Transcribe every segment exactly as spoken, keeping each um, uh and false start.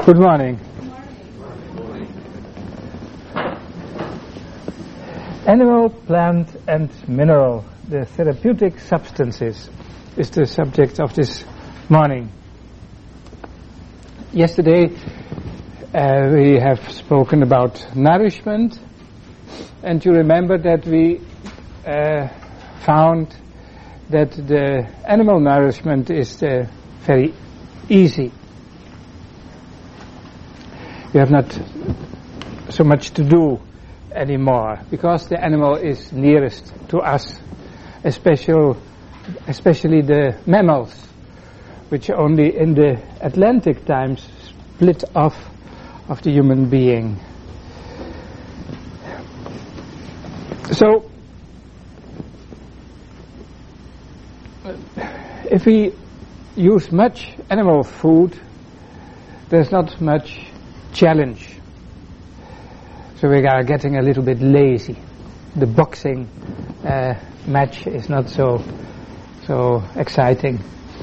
Good morning. Animal, plant and mineral, the therapeutic substances, is the subject of this morning. Yesterday uh, we have spoken about nourishment, and you remember that we uh, found that the animal nourishment is uh, very easy. You have not so much to do anymore because the animal is nearest to us, especially, especially the mammals, which only in the Atlantic times split off of the human being. So, if we use much animal food, there's not much challenge. So we are getting a little bit lazy. The boxing uh, match is not so so exciting,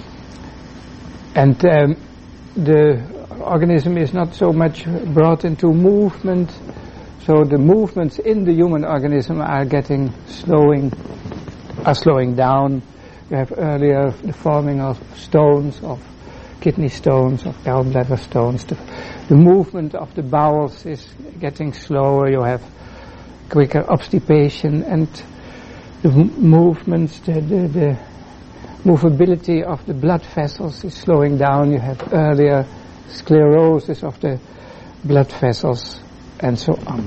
and um, the organism is not so much brought into movement. So the movements in the human organism are getting slowing, are slowing down. You have earlier the forming of stones, of kidney stones, of gallbladder stones. The, the movement of the bowels is getting slower. You have quicker obstipation, and the m- movements, the, the, the movability of the blood vessels is slowing down. You have earlier sclerosis of the blood vessels, and so on.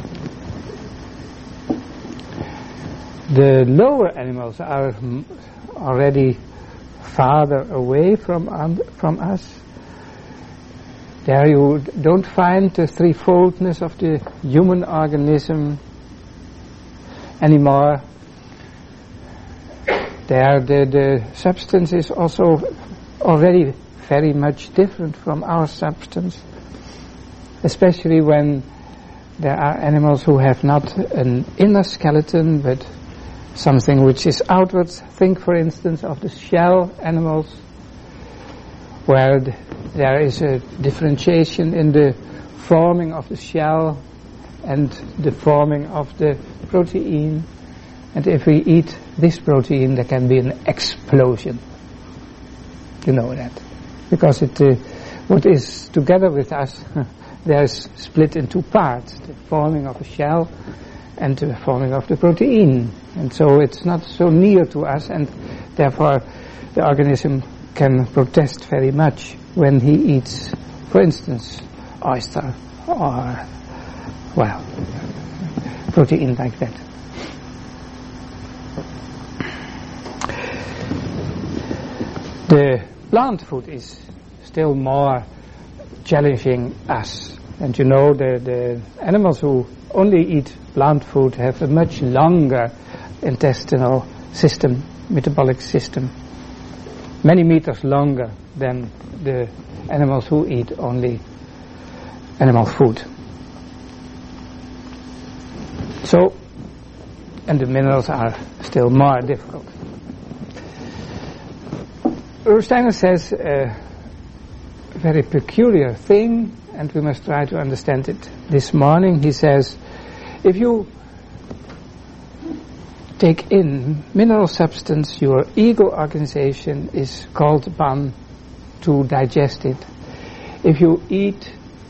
The lower animals are m- already farther away from um, from us. There you don't find the threefoldness of the human organism anymore. There the, the substance is also already very much different from our substance, especially when there are animals who have not an inner skeleton but something which is outwards. Think, for instance, of the shell animals, where th- there is a differentiation in the forming of the shell and the forming of the protein. And if we eat this protein, there can be an explosion. You know that. Because it, uh, what is together with us, there is split in two parts, the forming of the shell and the forming of the protein. And so it's not so near to us, and therefore the organism can protest very much when he eats, for instance, oyster or, well, protein like that. The plant food is still more challenging us. And you know, the, the animals who only eat plant food have a much longer intestinal system, metabolic system, many meters longer than the animals who eat only animal food. So, and the minerals are still more difficult. Rudolf Steiner says a very peculiar thing, and we must try to understand it this morning. He says, if you take in mineral substance, your ego organization is called upon to digest it. If you eat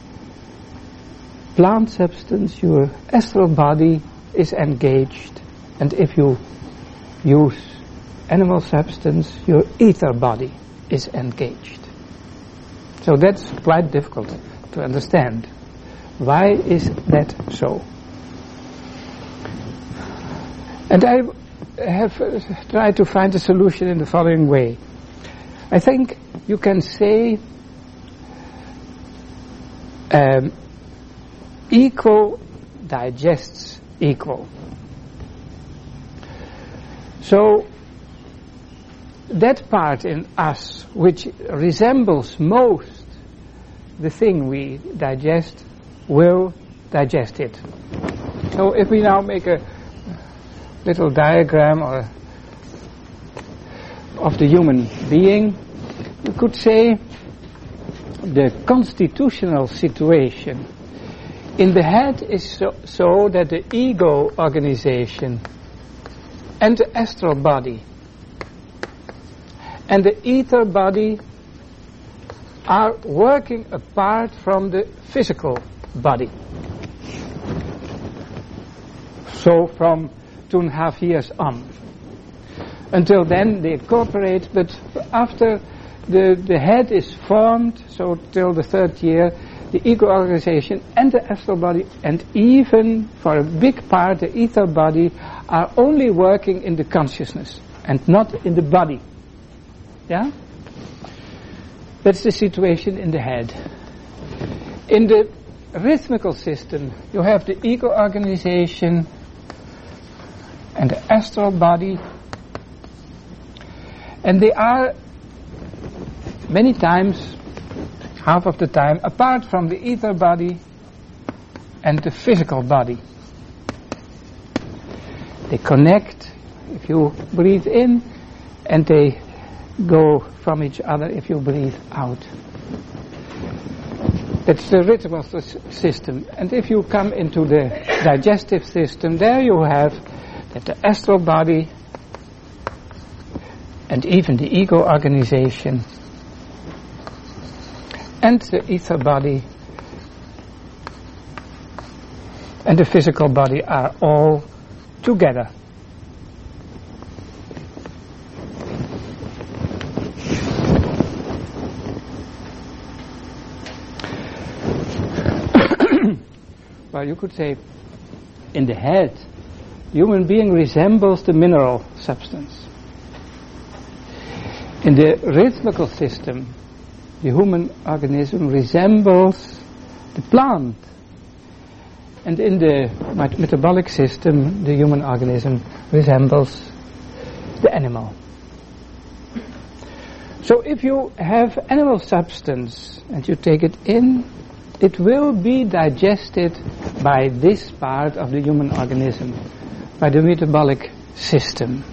plant substance, your astral body is engaged. And if you use animal substance, your ether body is engaged. So that's quite difficult to understand. Why is that so? And I have uh, tried to find a solution in the following way. I think you can say um, equal digests equal. So that part in us which resembles most the thing we digest will digest it. So if we now make a little diagram or of the human being, you could say the constitutional situation in the head is so, so that the ego organization and the astral body and the ether body are working apart from the physical body. So from two and a half years on. Until then they cooperate, but after the, the head is formed, so till the third year, the ego organization and the astral body, and even for a big part the ether body, are only working in the consciousness and not in the body. Yeah? That's the situation in the head. In the rhythmical system, you have the ego organization and the astral body, and they are many times, half of the time, apart from the ether body and the physical body. They connect if you breathe in, and they go from each other if you breathe out. That's the rhythmical system. And if you come into the digestive system, there you have that the astral body and even the ego organization and the ether body and the physical body are all together. Well, you could say, in the head, human being resembles the mineral substance. In the rhythmical system, the human organism resembles the plant. And in the met- metabolic system, the human organism resembles the animal. So if you have animal substance and you take it in, it will be digested by this part of the human organism, by the metabolic system.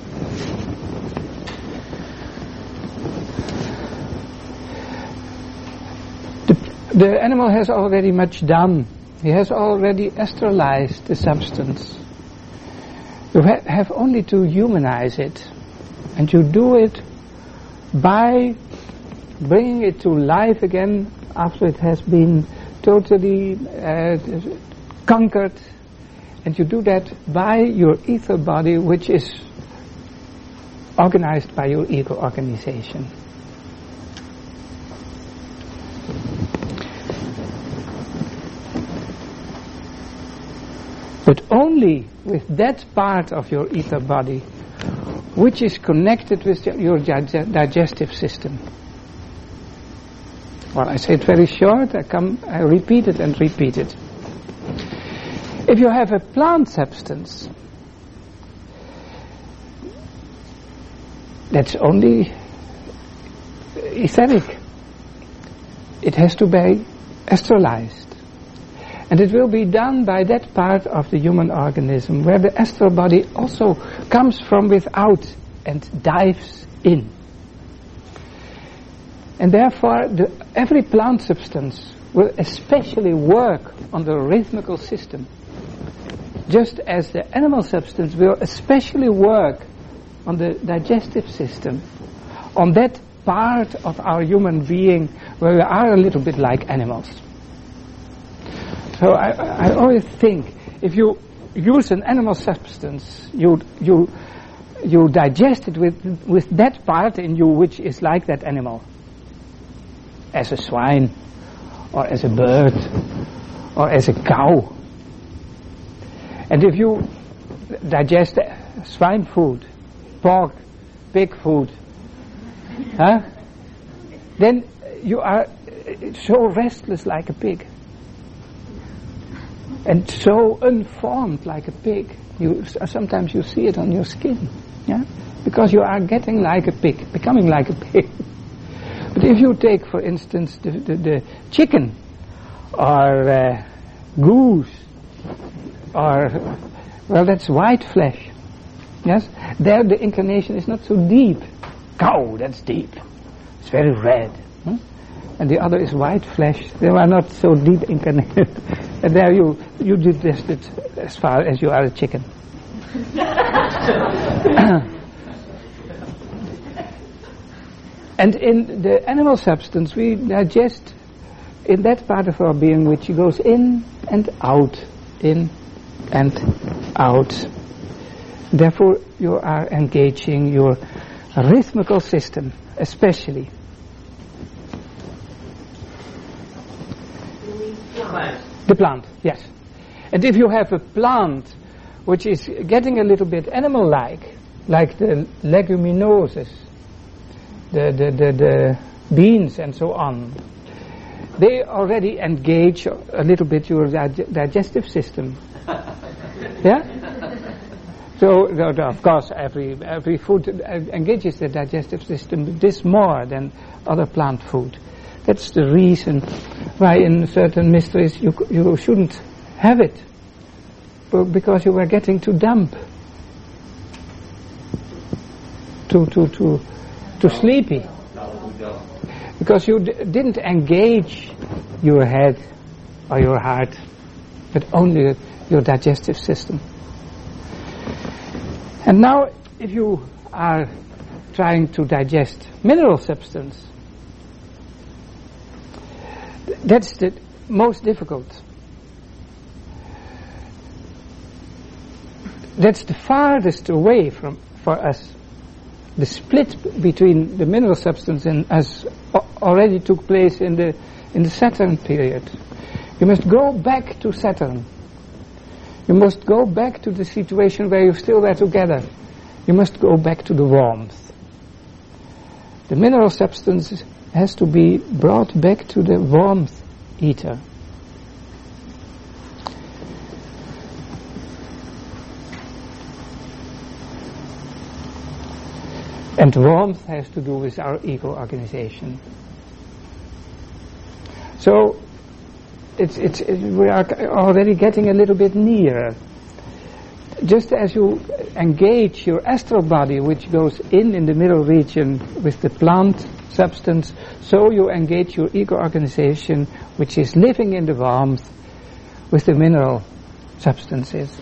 The, the animal has already much done. He has already astralized the substance. You ha- have only to humanize it, and you do it by bringing it to life again after it has been totally uh, conquered, and you do that by your ether body, which is organized by your ego organization. But only with that part of your ether body which is connected with your dig- digestive system. Well, I say it very short, I come, I repeat it and repeat it. If you have a plant substance, that's only etheric. It has to be astralized. And it will be done by that part of the human organism where the astral body also comes from without and dives in. And therefore, the, every plant substance will especially work on the rhythmical system, just as the animal substance will especially work on the digestive system, on that part of our human being where we are a little bit like animals. So I, I always think, if you use an animal substance, you you you digest it with with that part in you which is like that animal. As a swine, or as a bird, or as a cow. And if you digest swine food, pork, pig food, huh, then you are so restless like a pig, and so unformed like a pig. You sometimes you see it on your skin, yeah, because you are getting like a pig, becoming like a pig. But if you take, for instance, the, the, the chicken, or uh, goose, or, well, that's white flesh, yes? There the incarnation is not so deep. Cow, that's deep. It's very red. Hmm? and the other is white flesh. They are not so deep incarnated. And there you, you digest it as far as you are a chicken. And in the animal substance, we digest in that part of our being which goes in and out, in and out. Therefore, you are engaging your rhythmical system, especially. The plant, yes. And if you have a plant which is getting a little bit animal-like, like the leguminoses, the, the, the, the beans and so on, they already engage a little bit your dig- digestive system. Yeah? So, of course, every every food engages the digestive system this more than other plant food. That's the reason why in certain mysteries you you shouldn't have it, because you were getting too dumb, too too too too sleepy, because you d- didn't engage your head or your heart, but only your digestive system. And now, if you are trying to digest mineral substance, that's the most difficult. That's the farthest away from for us. The split between the mineral substance and us already took place in the in the Saturn period. You must go back to Saturn. You must go back to the situation where you still were together. You must go back to the warmth. The mineral substance has to be brought back to the warmth ether. And warmth has to do with our ego organization. So, It's, it's, it, we are already getting a little bit nearer. Just as you engage your astral body, which goes in in the middle region with the plant substance, so you engage your ego organization, which is living in the warmth with the mineral substances.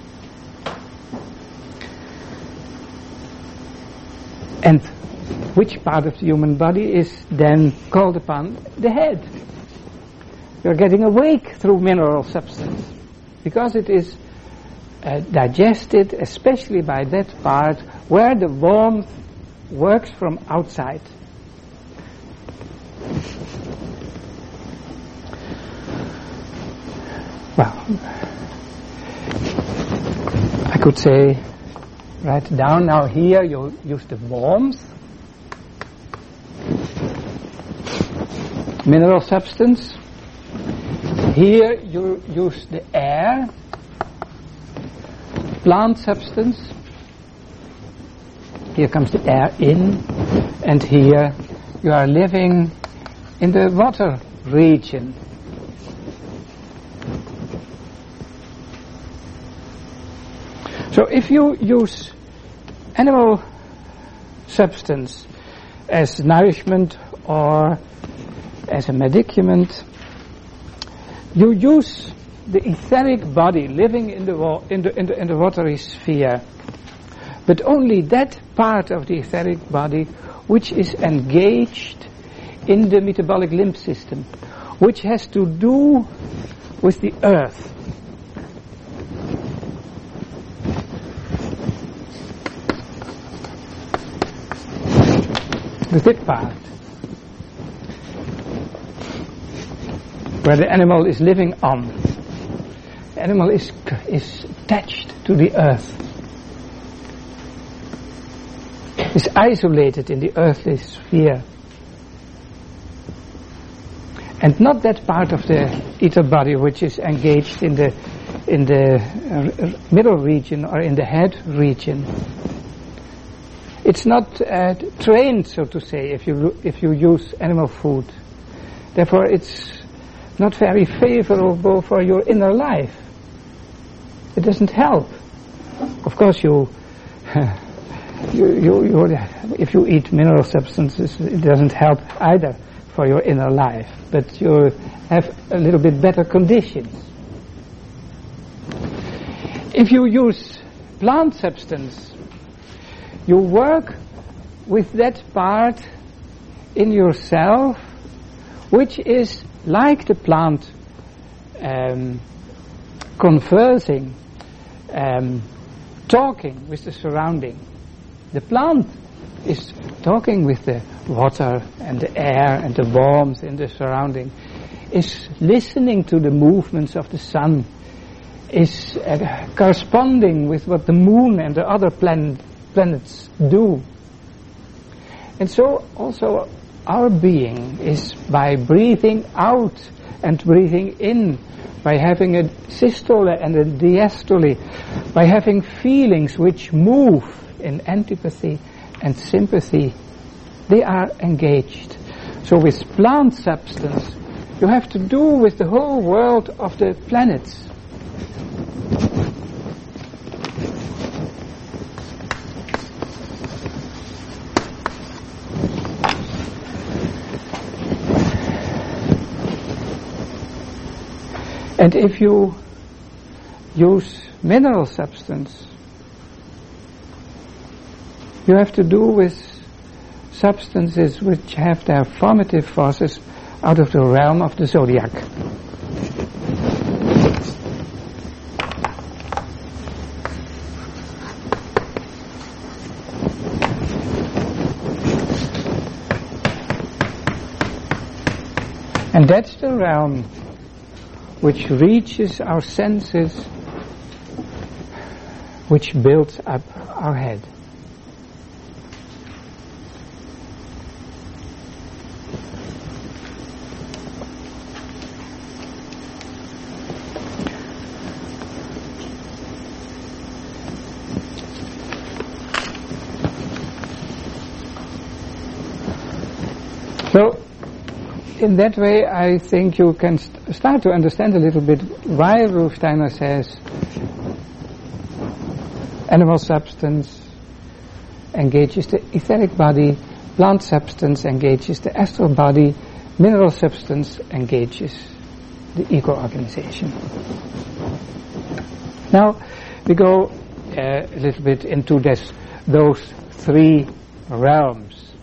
And which part of the human body is then called upon? The head. You're getting awake through mineral substance, because it is uh, digested especially by that part where the warmth works from outside. Well, I could say, write down now here, you use the warmth, mineral substance. Here you use the air, plant substance. Here comes the air in, and here you are living in the water region. So if you use animal substance as nourishment or as a medicament, you use the etheric body living in the, wa- in, the, in, the, in the watery sphere, but only that part of the etheric body which is engaged in the metabolic lymph system, which has to do with the earth. The thick part, where the animal is living on. The animal is is attached to the earth. Is isolated in the earthly sphere. And not that part of the ether body which is engaged in the in the uh, middle region or in the head region. It's not uh, trained, so to say, if you if you use animal food. Therefore, it's not very favorable for your inner life. It doesn't help. Of course, you, you, you, you, if you eat mineral substances, it doesn't help either for your inner life, but you have a little bit better conditions. If you use plant substance, you work with that part in yourself which is like the plant, um, conversing, um, talking with the surrounding. The plant is talking with the water and the air and the warmth in the surrounding, is listening to the movements of the sun, is uh, corresponding with what the moon and the other plan- planets do. And so also our being is by breathing out and breathing in, by having a systole and a diastole, by having feelings which move in antipathy and sympathy, they are engaged. So with plant substance, you have to do with the whole world of the planets. And if you use mineral substance, you have to do with substances which have their formative forces out of the realm of the zodiac. And that's the realm which reaches our senses, which builds up our head. So, in that way, I think you can st- start to understand a little bit why Rudolf Steiner says animal substance engages the etheric body, plant substance engages the astral body, mineral substance engages the ego organization. Now, we go uh, a little bit into this, those three realms.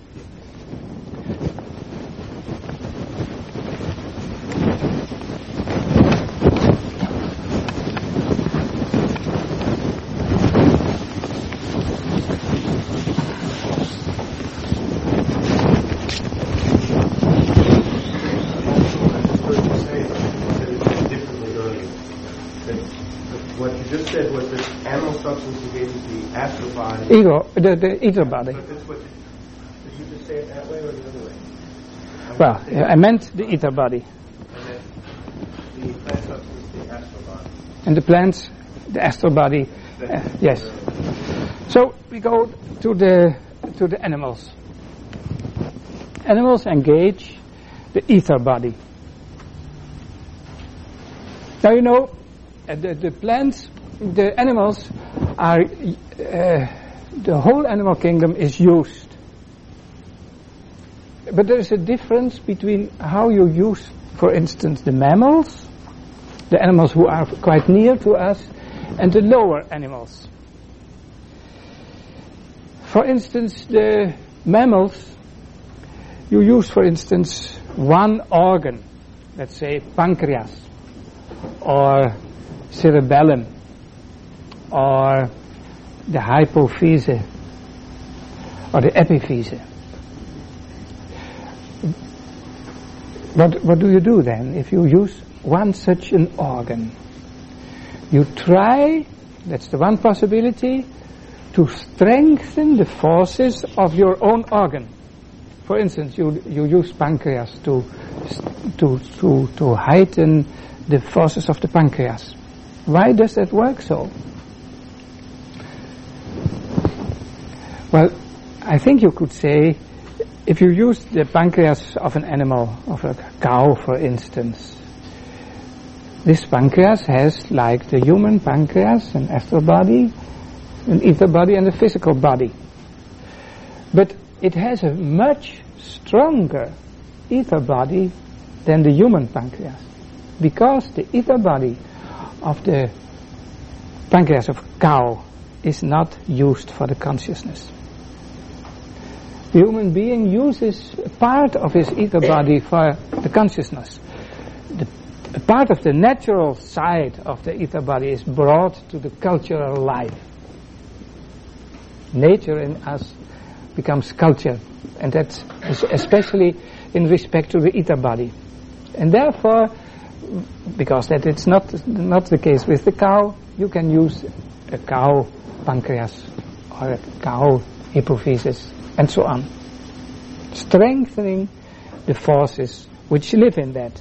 Ego, the, the ether body. But that's what, did you just say it that way or the other way? I well, yeah, I meant the ether body. And the plant substance, the astral body. And the plants, the astral body, uh, yes. So we go to the to the animals. Animals engage the ether body. Now you know, uh, the, the plants, the animals are. Uh, The whole animal kingdom is used. But there is a difference between how you use, for instance, the mammals, the animals who are quite near to us, and the lower animals. For instance, the mammals, you use, for instance, one organ, let's say pancreas, or cerebellum, or the hypophyse or the epiphyse. What, what do you do then if you use one such an organ? You try, that's the one possibility, to strengthen the forces of your own organ. For instance, you you use pancreas to to to to heighten the forces of the pancreas. Why does that work so? Well, I think you could say, if you use the pancreas of an animal, of a cow, for instance, this pancreas has, like the human pancreas, an astral body, an ether body, and a physical body. But it has a much stronger ether body than the human pancreas, because the ether body of the pancreas of cow is not used for the consciousness. The human being uses a part of his ether body for the consciousness. The a part of the natural side of the ether body is brought to the cultural life. Nature in us becomes culture, and that's especially in respect to the ether body. And therefore, because that it's not not the case with the cow, you can use a cow pancreas or a cow hypophysis and so on, strengthening the forces which live in that.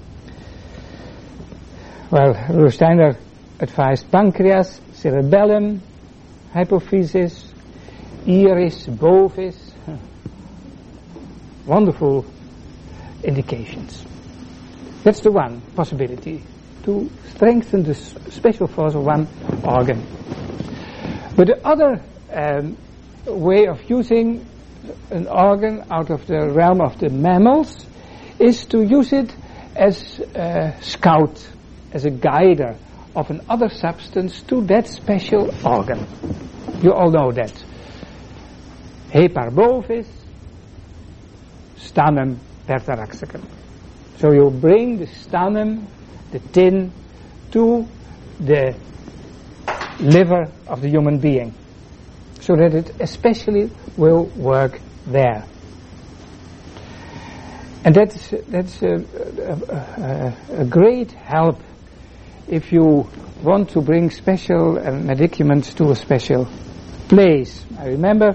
Well, Rudolf Steiner advised pancreas, cerebellum, hypophysis, iris, bovis. Wonderful indications. That's the one possibility, to strengthen the special force of one organ. But the other um, way of using an organ out of the realm of the mammals is to use it as a scout, as a guider of another substance to that special organ. You all know that. Hepar bovis, sternum pertaraxicum. So you bring the sternum, the tin, to the liver of the human being, so that it especially will work there. And that's that's a, a, a, a great help if you want to bring special uh, medicaments to a special place. I remember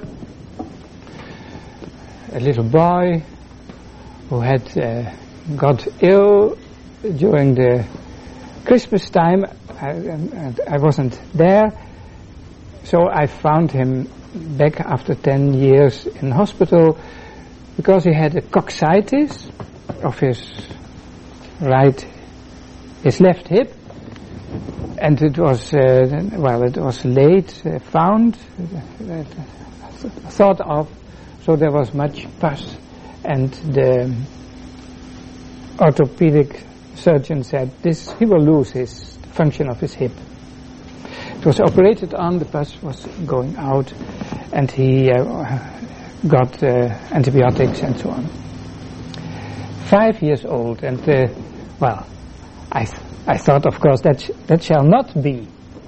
a little boy who had uh, got ill during the Christmas time. I, and I wasn't there, so I found him back after ten years in hospital because he had a coccytis of his right, his left hip, and it was uh, well, it was late uh, found, uh, thought of, so there was much pus, and the orthopedic surgeon said this, he will lose his function of his hip. It was operated on, the pus was going out, and he uh, got uh, antibiotics and so on. Five years old, and uh, well, I th- I thought, of course, that sh- that shall not be.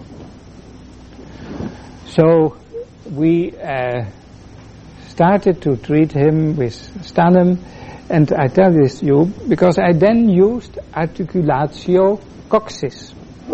So we uh, started to treat him with sternum, and I tell this to you because I then used articulatio coccyx.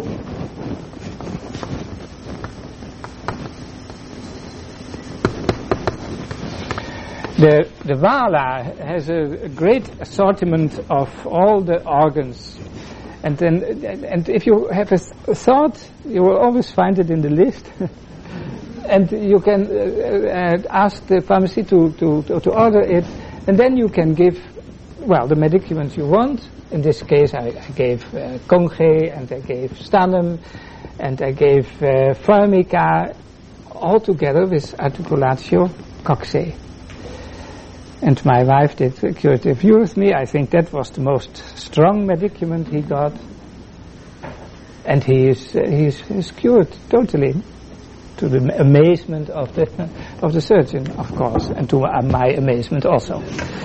The, the Vala has a, a great assortment of all the organs, and then and if you have a, th- a thought, you will always find it in the list, and you can uh, uh, ask the pharmacy to, to, to, to order it, and then you can give, well, the medicaments you want. In this case, I, I gave uh, Conge, and I gave Sternum, and I gave uh, Formica, all together with articulatio coccyx. And my wife did a curative view with me. I think that was the most strong medicament he got. And he is, uh, he is, is cured totally, to the amazement of the of the surgeon, of course, and to uh, my amazement also.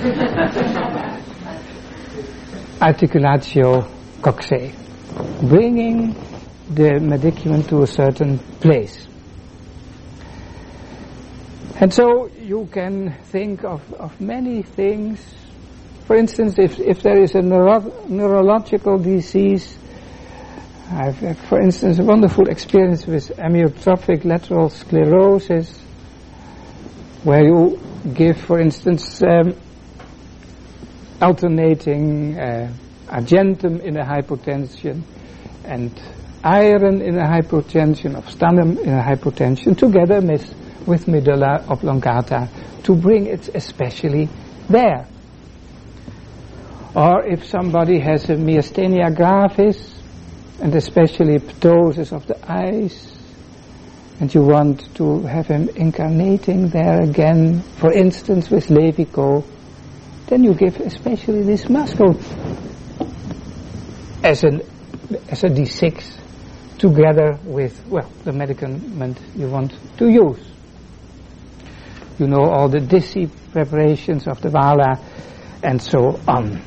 Articulatio coccyx, bringing the medicament to a certain place. And so you can think of, of many things. For instance, if, if there is a neuro- neurological disease, I've had, for instance, a wonderful experience with amyotrophic lateral sclerosis, where you give, for instance, um, alternating uh, argentum in a hypotension and iron in a hypotension, of sternum in a hypotension, together with with medulla oblongata, to bring it especially there. Or if somebody has a myasthenia gravis, and especially ptosis of the eyes, and you want to have him incarnating there again, for instance with Levico, then you give especially this muscle as an as a D six together with, well, the medicament you want to use. You know all the Disi preparations of the Vala and so on.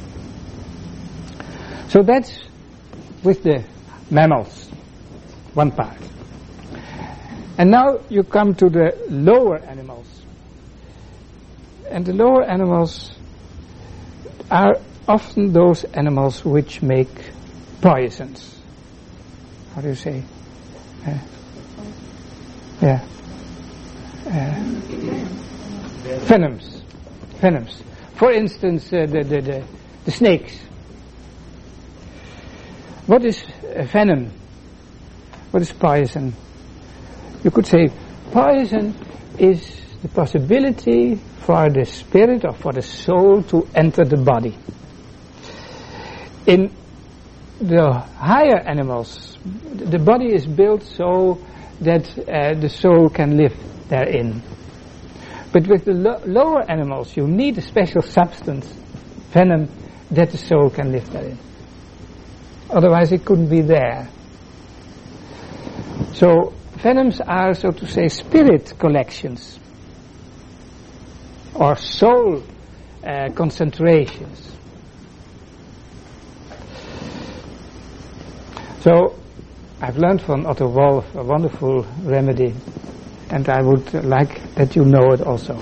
So that's with the mammals, one part. And now you come to the lower animals. And the lower animals are often those animals which make poisons. How do you say? Uh, yeah. Uh, venoms. Venoms. For instance, uh, the, the, the, the snakes. What is uh, venom? What is poison? You could say poison is the possibility for the spirit or for the soul to enter the body. In the higher animals, the body is built so that uh, the soul can live therein. But with the lo- lower animals, you need a special substance, venom, that the soul can live therein. Otherwise it couldn't be there. So venoms are, so to say, spirit collections or soul uh, concentrations. So I've learned from Otto Wolff a wonderful remedy, and I would like that you know it also.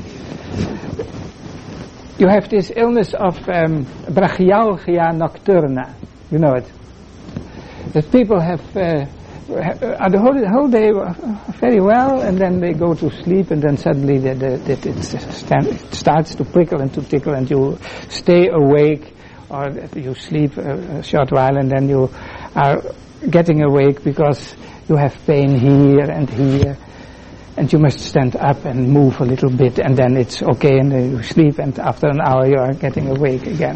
You have this illness of um, brachialgia nocturna. You know it. That people have uh, are the whole, whole day very well, and then they go to sleep, and then suddenly the, the, the, it, stand, it starts to prickle and to tickle, and you stay awake, or you sleep a, a short while, and then you are getting awake because you have pain here and here, and you must stand up and move a little bit, and then it's okay, and then you sleep, and after an hour you are getting awake again.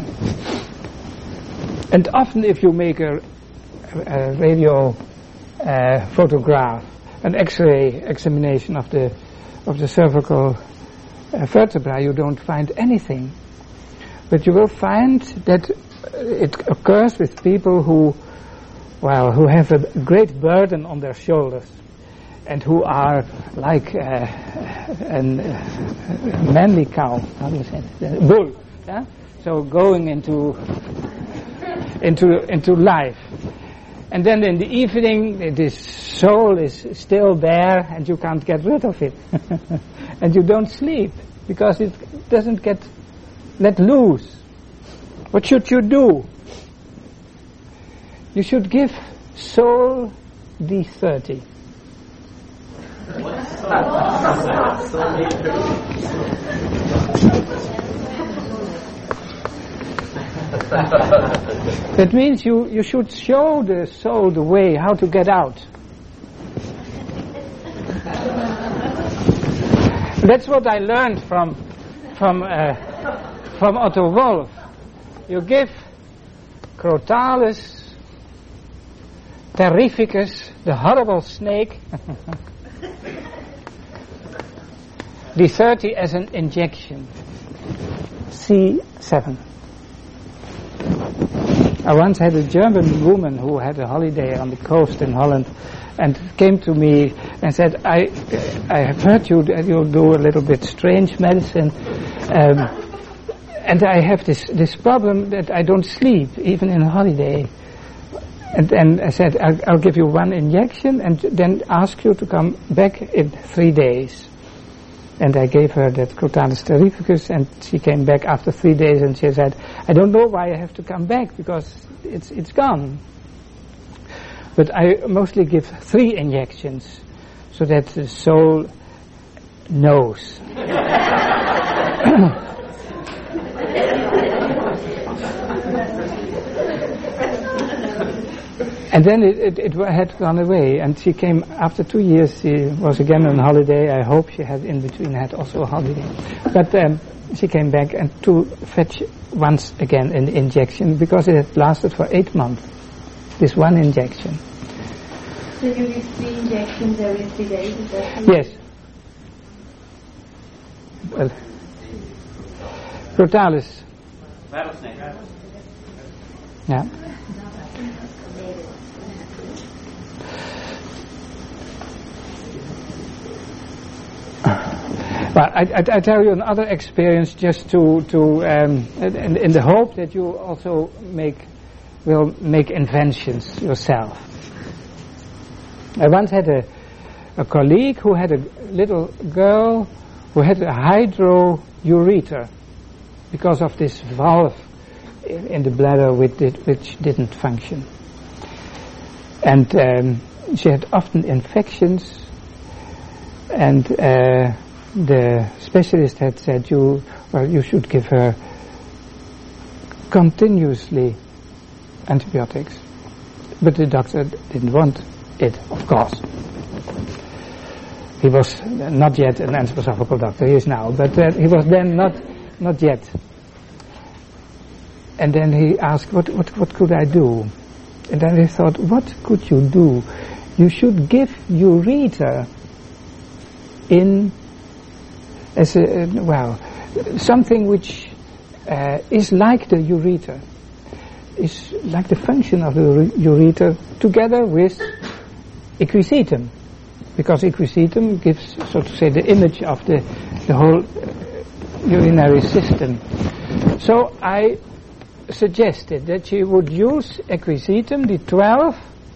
And often if you make a, a radio uh, photograph, an X-ray examination of the of the cervical uh, vertebra, you don't find anything. But you will find that it occurs with people who, well, who have a great burden on their shoulders, and who are like uh, an, uh, a manly cow, how do you say it? A bull, yeah? So going into into into life. And then in the evening, this soul is still there, and you can't get rid of it. And you don't sleep, because it doesn't get let loose. What should you do? You should give soul D thirty. That means you, you should show the soul the way how to get out. That's what I learned from from uh, from Otto Wolff. You give Crotalus terrificus, the horrible snake, D thirty as an injection, C seven. I once had a German woman who had a holiday on the coast in Holland, and came to me and said, I I have heard you you do a little bit strange medicine, um, and I have this, this problem that I don't sleep, even in a holiday. And, and I said, I'll, I'll give you one injection and then ask you to come back in three days. And I gave her that Crotalus terrificus, and she came back after three days, and she said, I don't know why I have to come back, because it's it's gone. But I mostly give three injections, so that the soul knows. And then it, it, it had gone away, and she came after two years. She was again on holiday. I hope she had in between had also a holiday. But um, she came back and to fetch once again an injection, because it had lasted for eight months. This one injection. So you give three injections every three days? Is that yes. Well, Protalis. Rattlesnake. Yeah. Well, I, I, I tell you another experience just to to um, in, in the hope that you also make will make inventions yourself. I once had a a colleague who had a little girl who had a hydroureter because of this valve in, in the bladder which, did, which didn't function, and um, she had often infections, and uh, the specialist had said, you well you should give her continuously antibiotics, but the doctor didn't want it, of course. He was not yet an anthroposophical doctor, he is now, but uh, he was then not not yet. And then he asked, what, what, what could I do? And then he thought, what could you do? You should give ureter in, as a, uh, well, something which uh, is like the ureter, is like the function of the ureter together with equisetum. Because equisetum gives, so to say, the image of the, the whole uh, urinary system. So I suggested that she would use equisetum, the twelve,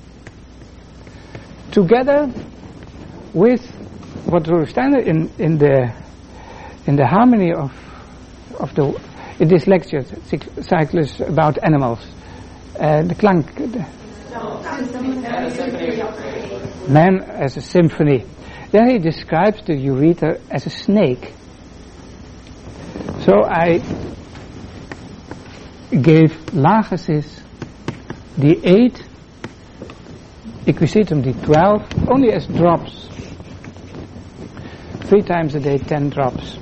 together with what Rudolf Steiner in, in the in the harmony of of the in this lecture cyclus about animals, uh, the Klank. The, Man as a symphony. Then he describes the ureter as a snake. So I gave Lachesis the eight, equisetum the twelve, only as drops. Three times a day, ten drops.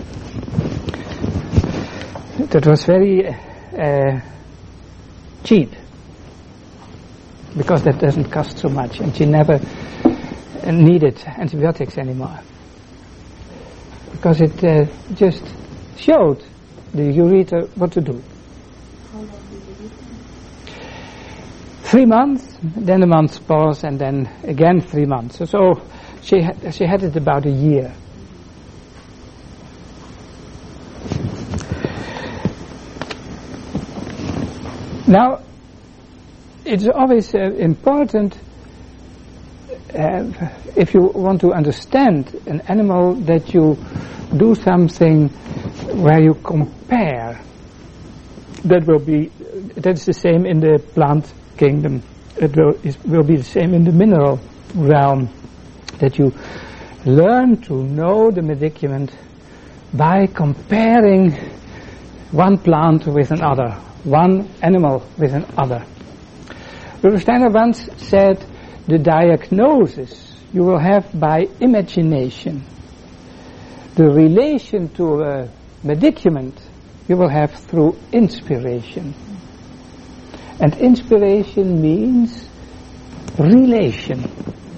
That was very uh, cheap, because that doesn't cost so much, and she never uh, needed antibiotics anymore, because it uh, just showed the ureter what to do. How long did you do it? Three months, then a month's pause, and then again three months. So, so she ha- she had it about a year. Now, it's always uh, important, uh, if you want to understand an animal, that you do something where you compare. That will be, that's the same in the plant kingdom. It will, it will be the same in the mineral realm, that you learn to know the medicament by comparing one plant with another, one animal with another. Rudolf Steiner once said, the diagnosis you will have by imagination. The relation to a medicament you will have through inspiration. And inspiration means relation.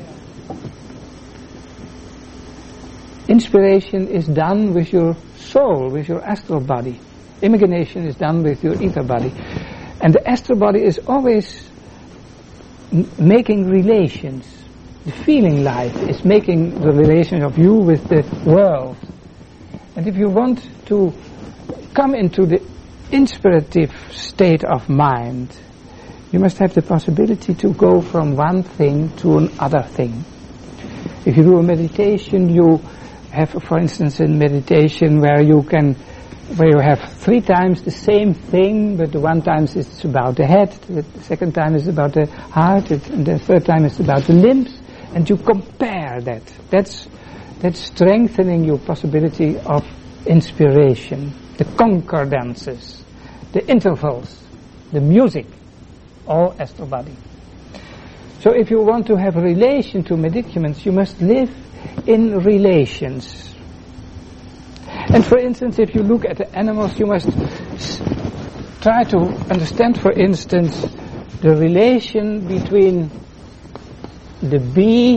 Inspiration is done with your soul, with your astral body. Imagination is done with your ether body. And the astral body is always m- making relations. The feeling life is making the relation of you with the world. And if you want to come into the inspirative state of mind, you must have the possibility to go from one thing to another thing. If you do a meditation, you have, for instance, a meditation where you can, where you have three times the same thing, but the one time it's about the head, the second time is about the heart, and the third time it's about the limbs, and you compare that. That's that's strengthening your possibility of inspiration, the concordances, the intervals, the music, all astral body. So if you want to have a relation to medicaments, you must live in relations. And for instance, if you look at the animals, you must s- try to understand, for instance, the relation between the bee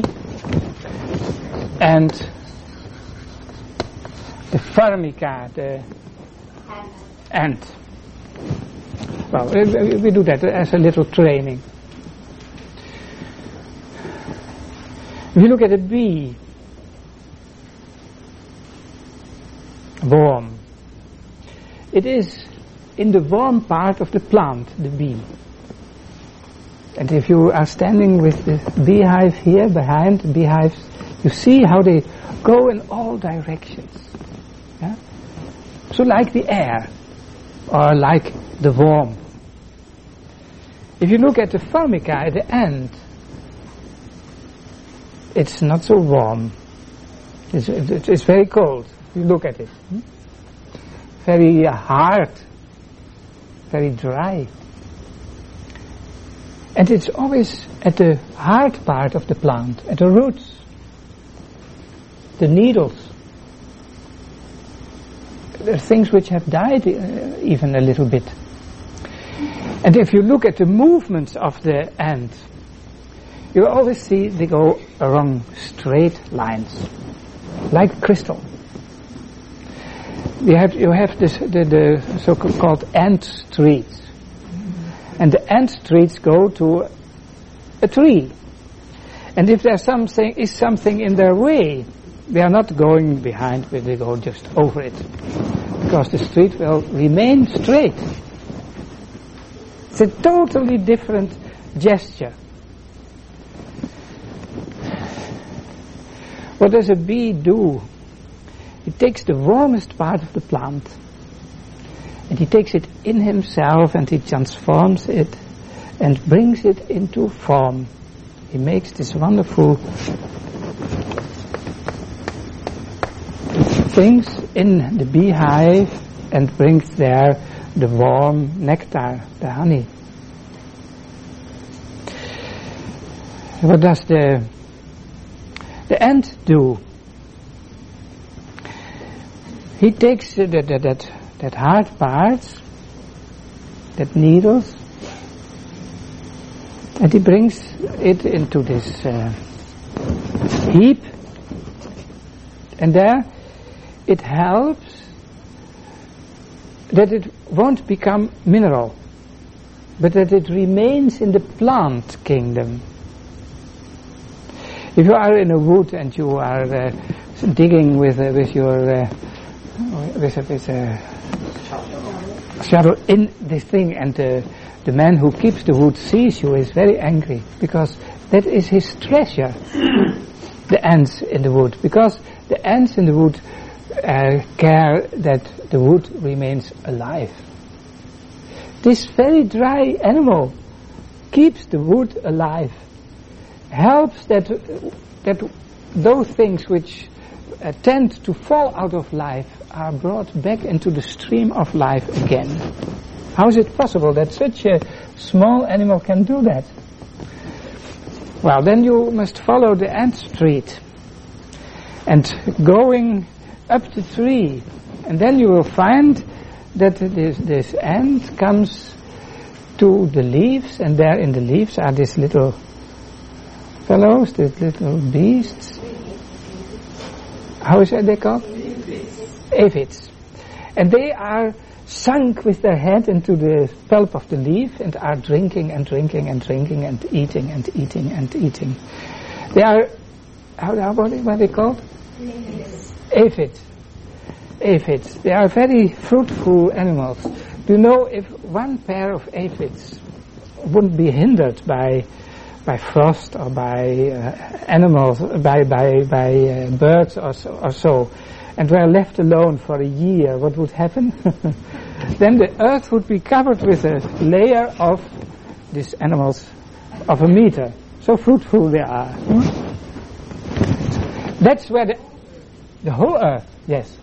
and the formica, the ant. Well, we, we do that as a little training. If you look at a bee, worm, it is in the warm part of the plant, the bee. And if you are standing with the beehive here, behind the beehives, you see how they go in all directions. Yeah? So like the air, or like the warmth. If you look at the formica, the ant, it's not so warm. It's, it's, it's very cold. You look at it. Hmm? Very uh, hard. Very dry. And it's always at the hard part of the plant, at the roots, the needles. There are things which have died uh, even a little bit. And if you look at the movements of the ant, you always see they go along straight lines, like crystal. You have you have this the, the so-called ant streets, and the ant streets go to a tree. And if there's something is something in their way, they are not going behind, but they go just over it, because the street will remain straight. It's a totally different gesture. What does a bee do? It takes the warmest part of the plant and he takes it in himself and he transforms it and brings it into form. He makes this wonderful things in the beehive and brings there the warm nectar, the honey. What does the the ant do? He takes uh, that, that, that, that hard parts, that needles, and he brings it into this uh, heap, and there it helps that it won't become mineral, but that it remains in the plant kingdom. If you are in a wood and you are uh, digging with uh, with your uh, with a, with a shovel in this thing, and uh, the man who keeps the wood sees you, is very angry, because that is his treasure, the ants in the wood, because the ants in the wood uh, care that the wood remains alive. This very dry animal keeps the wood alive, helps that that those things which uh, tend to fall out of life are brought back into the stream of life again. How is it possible that such a small animal can do that? Well, then you must follow the ant street and going up the tree, and then you will find that this, this ant comes to the leaves, and there in the leaves are these little fellows, these little beasts. How is that they called? Aphids. And they are sunk with their head into the pulp of the leaf and are drinking and drinking and drinking and eating and eating and eating. They are, how, how what are they called? Aphids. Aphids. Aphids. They are very fruitful animals. Do you know if one pair of aphids wouldn't be hindered by by frost or by uh, animals, by by by uh, birds or so, or so, and were left alone for a year, what would happen? Then the earth would be covered with a layer of these animals of a meter. So fruitful they are. Hmm? That's where the the whole earth, yes.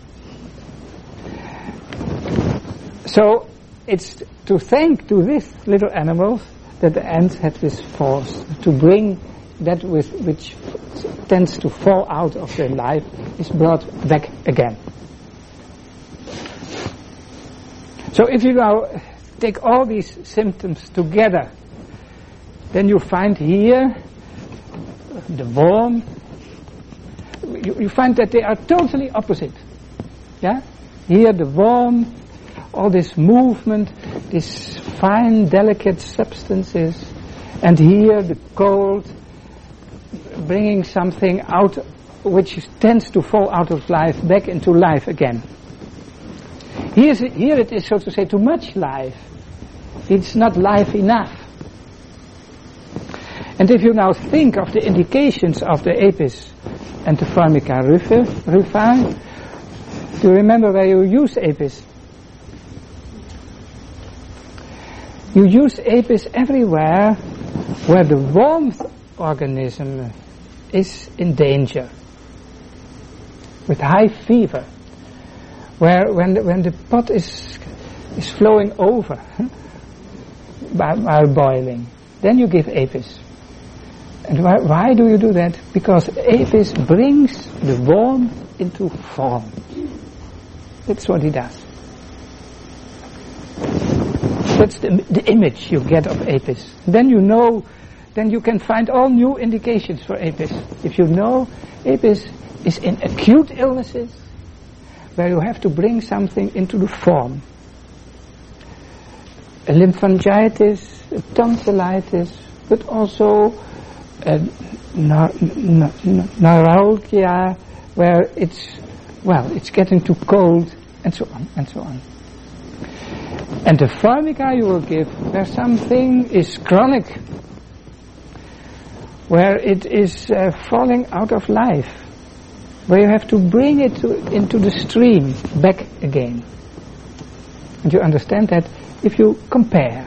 So it's to thank to these little animals that the ants had this force to bring that with which f- tends to fall out of their life is brought back again. So if you now take all these symptoms together, then you find here the worm. You, you find that they are totally opposite. Yeah? Here the worm all this movement, these fine, delicate substances, and here the cold, bringing something out which tends to fall out of life back into life again. Here's, here it is, so to say, too much life. It's not life enough. And if you now think of the indications of the apis and the formica rufa, do you remember where you use apis? You use apis everywhere where the warmth organism is in danger, with high fever, where when the, when the pot is is flowing over by, while boiling, then you give apis. And why, why do you do that? Because apis brings the warmth into form. That's what he does. That's the, the image you get of apis. Then you know, then you can find all new indications for apis. If you know apis is in acute illnesses, where you have to bring something into the form. A lymphangitis, a tonsillitis, but also a neur- neur- neuralgia, where it's, well, it's getting too cold, and so on, and so on. And the formica you will give where something is chronic, where it is uh, falling out of life, where you have to bring it to, into the stream back again. And you understand that if you compare.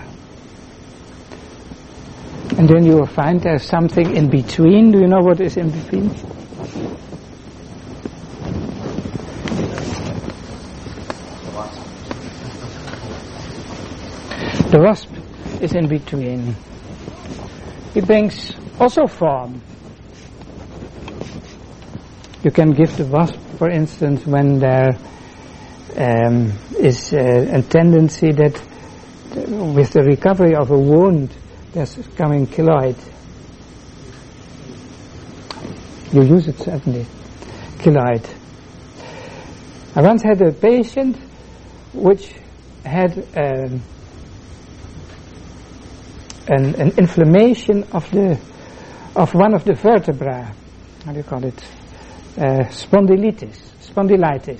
And then you will find there's something in between. Do you know what is in between? The wasp is in between. It brings also form. You can give the wasp, for instance, when there um, is uh, a tendency that uh, with the recovery of a wound, there's coming keloid. You use it certainly, keloid. I once had a patient which had um, an, an inflammation of the of one of the vertebrae. How do you call it? Uh, spondylitis, spondylitis,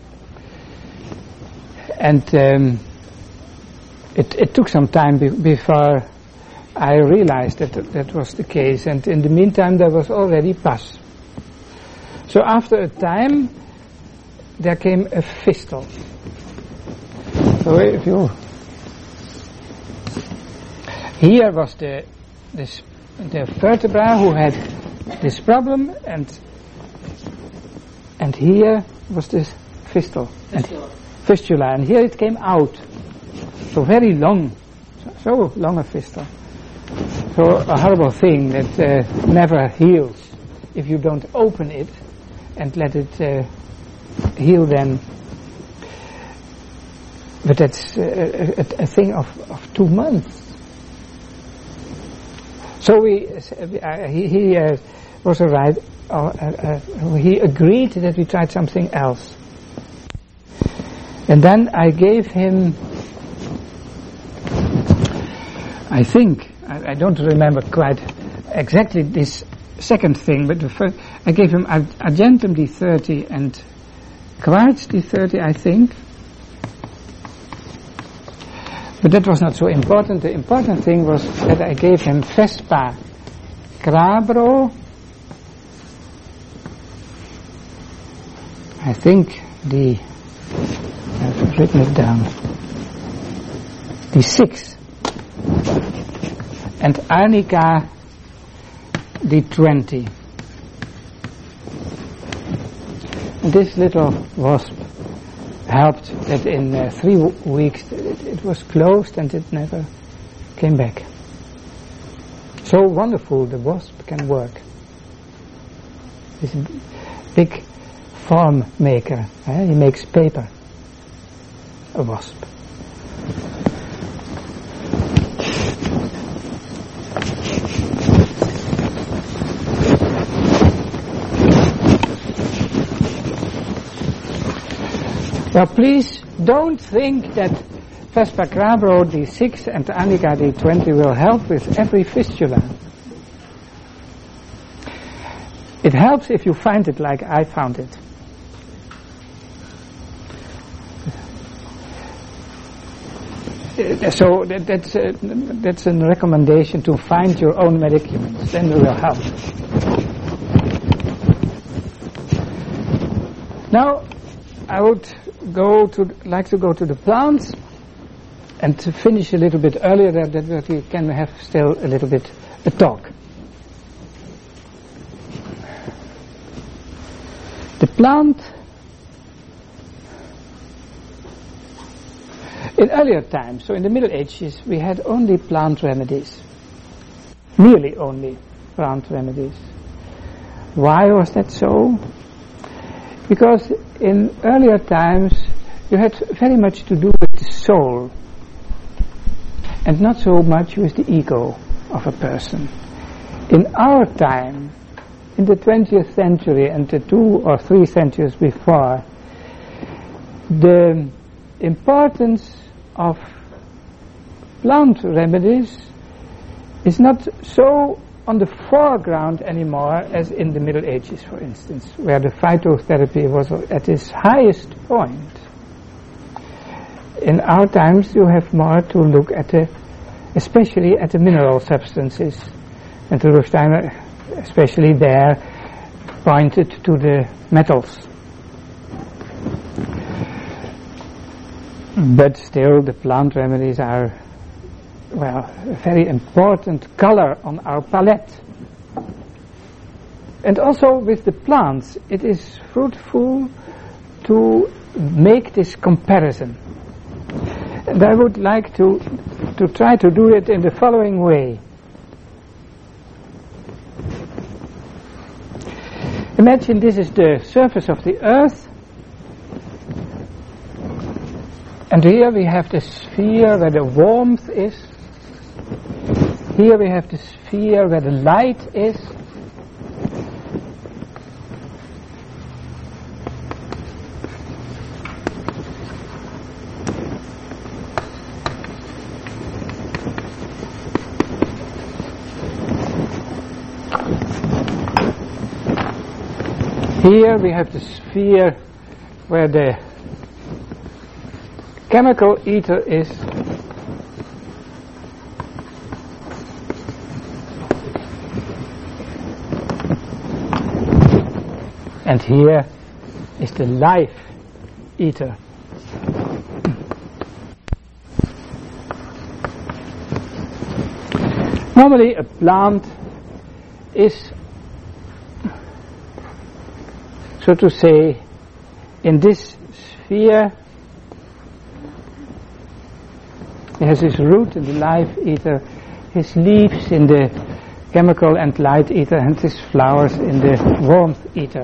and um, it, it took some time be- before I realized that th- that was the case. And in the meantime, there was already pus. So after a time, there came a fistule. So if you here was the the, the vertebra who had this problem, and. And here was this fistula, and fistula, and here it came out. So very long, so long a fistula. So a horrible thing that uh, never heals if you don't open it and let it uh, heal then. But that's uh, a, a thing of, of two months. So we, uh, he, he uh, was alright. Uh, uh, uh, he agreed that we tried something else. And then I gave him, I think, I, I don't remember quite exactly this second thing, but the first, I gave him Argentum D thirty and Quartz D thirty, I think. But that was not so important. The important thing was that I gave him Vespa Crabro, I think the, I've written it down, the six, and Arnica the twenty. And this little wasp helped that in uh, three w- weeks it, it was closed and it never came back. So wonderful the wasp can work. This big form maker, eh? He makes paper, a wasp. Well, please don't think that Vespa Crabro D six and Anika D twenty will help with every fistula. It helps if you find it like I found it. Uh, so that, that's uh, that's a recommendation to find your own medicaments. Then it will help. Now, I would go to like to go to the plants and to finish a little bit earlier, that, that we can have still a little bit a talk. The plant, in earlier times, so in the Middle Ages, we had only plant remedies, nearly only plant remedies. Why was that so? Because in earlier times you had very much to do with the soul and not so much with the ego of a person. In our time, in the twentieth century and the two or three centuries before, the importance of plant remedies is not so on the foreground anymore as in the Middle Ages, for instance, where the phytotherapy was at its highest point. In our times you have more to look at the, especially at the mineral substances, and Rudolf Steiner especially there pointed to the metals. But still the plant remedies are, well, a very important color on our palette. And also with the plants, it is fruitful to make this comparison. And I would like to, to try to do it in the following way. Imagine this is the surface of the earth, and here we have the sphere where the warmth is. Here we have the sphere where the light is. Here we have the sphere where the chemical ether is. And here is the life ether. Normally a plant is, so to say, in this sphere. He has his root in the life ether, his leaves in the chemical and light ether, and his flowers in the warmth ether.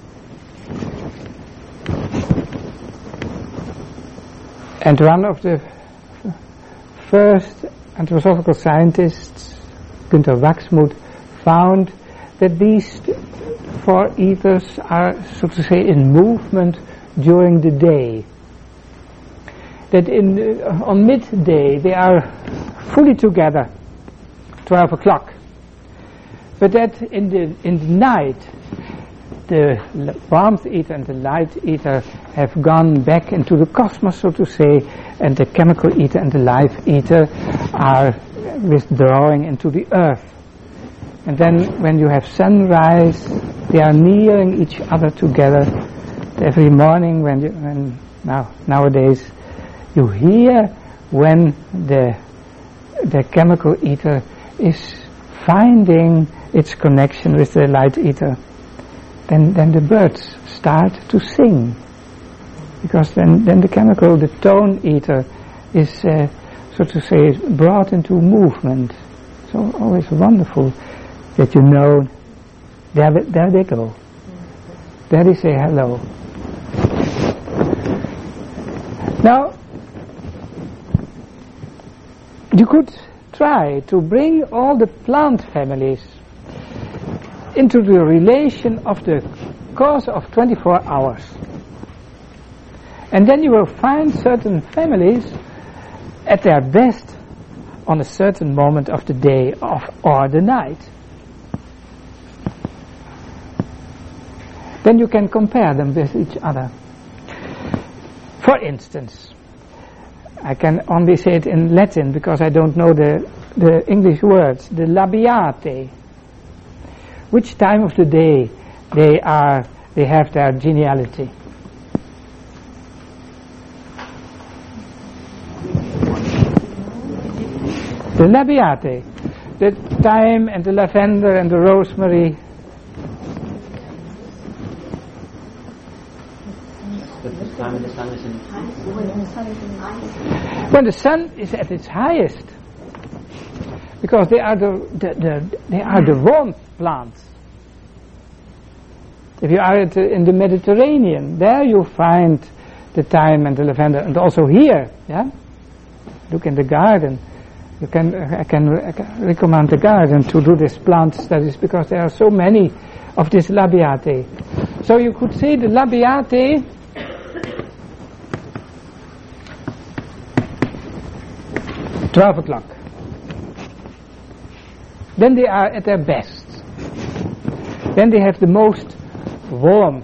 And one of the first anthroposophical scientists, Günther Wachsmuth, found that these four ethers are, so to say, in movement during the day. That in uh, on midday they are fully together, twelve o'clock. But that in the in the night, the warmth ether and the light ether have gone back into the cosmos, so to say, and the chemical ether and the life ether are withdrawing into the earth. And then when you have sunrise, they are nearing each other together. Every morning when you, when now nowadays you hear when the the chemical ether is finding its connection with the light ether, then then the birds start to sing, because then then the chemical, the tone ether, is uh, so to say brought into movement. So always wonderful that you know there there they go, there they say hello. Now you could try to bring all the plant families into the relation of the course of twenty-four hours. And then you will find certain families at their best on a certain moment of the day of, or the night. Then you can compare them with each other. For instance, I can only say it in Latin because I don't know the, the English words. The labiate. Which time of the day they are, they have their geniality? The labiate, the thyme and the lavender and the rosemary. The time when the sun is in when the sun is at its highest, because they are the, the, the they are the warm plants. If you are at the, in the Mediterranean, there you find the thyme and the lavender, and also here, yeah. Look in the garden. You can, I can, I can recommend the garden to do this plant studies because there are so many of this labiate. So you could say the labiate twelve o'clock. Then they are at their best. Then they have the most warmth.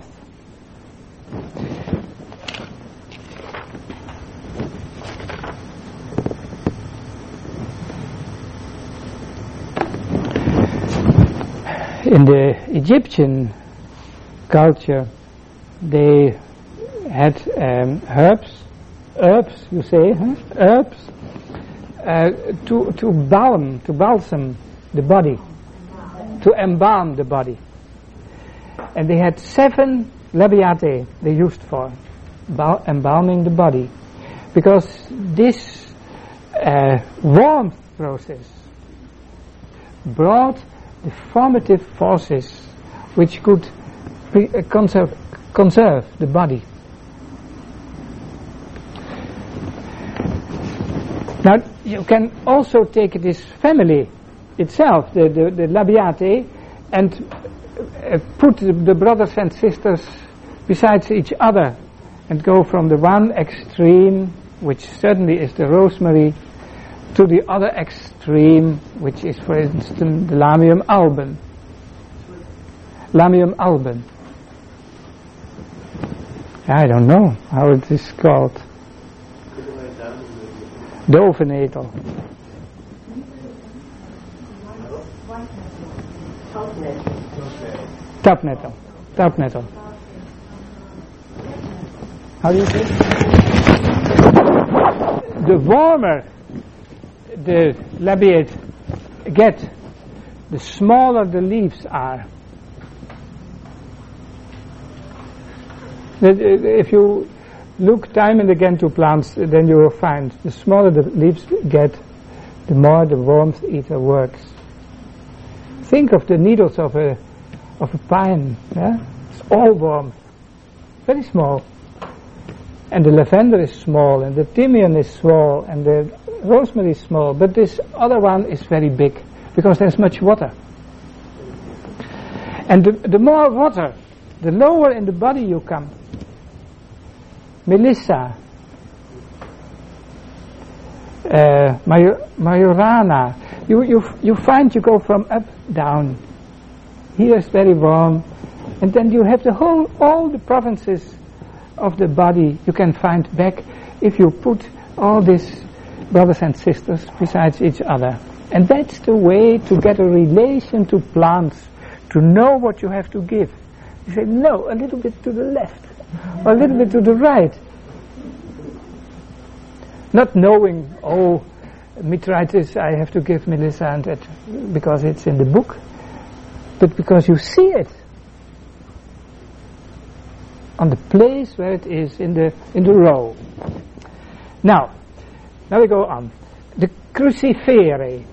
In the Egyptian culture, they had um, herbs, herbs, you say, huh? herbs, uh, to to balm, to balsam the body, to embalm the body. And they had seven labiate they used for bal- embalming the body, because this uh, warmth process brought the formative forces which could pre- uh, conserve, conserve the body. Now you can also take this family itself, the, the, the labiate, and uh, put the, the brothers and sisters besides each other and go from the one extreme, which certainly is the rosemary, to the other extreme, which is, for instance, the Lamium album. Lamium album. I don't know how it is called. Dovenetel. Tapnetel. Tapnetel. How do you say it? The warmer the labiate get, the smaller the leaves are. If you look time and again to plants, then you will find the smaller the leaves get, the more the warmth eater works. Think of the needles of a of a pine. Yeah? It's all warm, very small. And the lavender is small, and the thymian is small, and the rosemary is small, but this other one is very big because there's much water. And the, the more water, the lower in the body you come. Melissa, uh, Majorana, you, you, you find you go from up down. Here is very warm, and then you have the whole, all the provinces of the body you can find back if you put all these brothers and sisters besides each other. And that's the way to get a relation to plants, to know what you have to give. You say, no, a little bit to the left, or a little bit to the right. Not knowing, oh, Mitritis, I have to give Melissa and that because it's in the book, but because you see it on the place where it is in the in the row. Now, now we go on. The crucifere.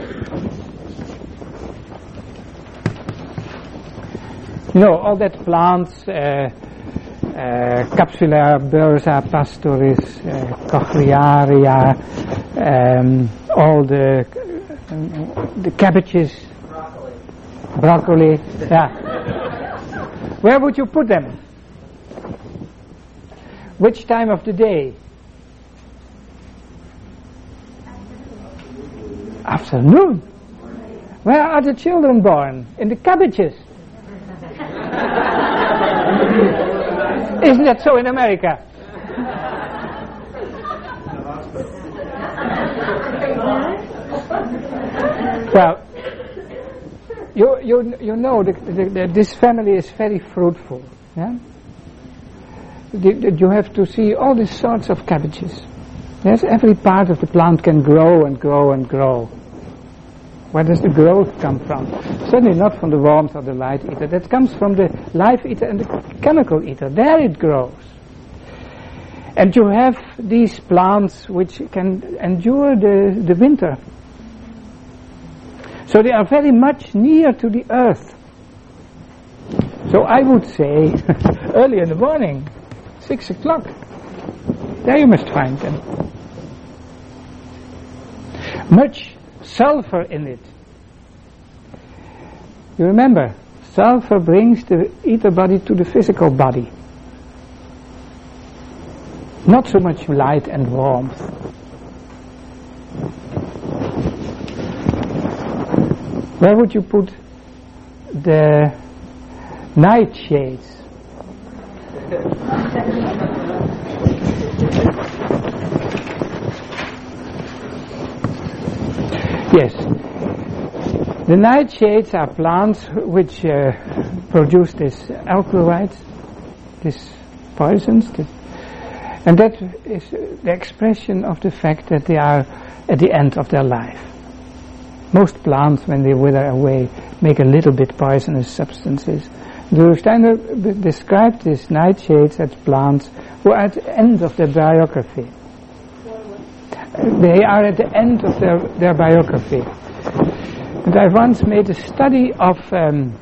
You know, all that plants, uh, uh, Capsula bursa pastoris, uh, Cochlearia, um, all the uh, the cabbages, Broccoli. broccoli. Yeah. Where would you put them? Which time of the day? Afternoon. Where are the children born? In the cabbages. Isn't that so in America? Well, you you you know the, the, the, this family is very fruitful. Yeah. The, the, you have to see all these sorts of cabbages. Yes, every part of the plant can grow and grow and grow. Where does the growth come from? Certainly not from the warmth or the light ether. That comes from the life ether and the chemical ether. There it grows. And you have these plants which can endure the, the winter. So they are very much near to the earth. So I would say early in the morning, six o'clock, there you must find them. Much sulfur in it. You remember, sulfur brings the ether body to the physical body. Not so much light and warmth. Where would you put the nightshades? Yes. The nightshades are plants which uh, produce this alkaloids, these poisons, this, and that is the expression of the fact that they are at the end of their life. Most plants, when they wither away, make a little bit poisonous substances. Rudolf Steiner b- described these nightshades as plants who are at the end of their biography. They are at the end of their, their biography. And I once made a study of um,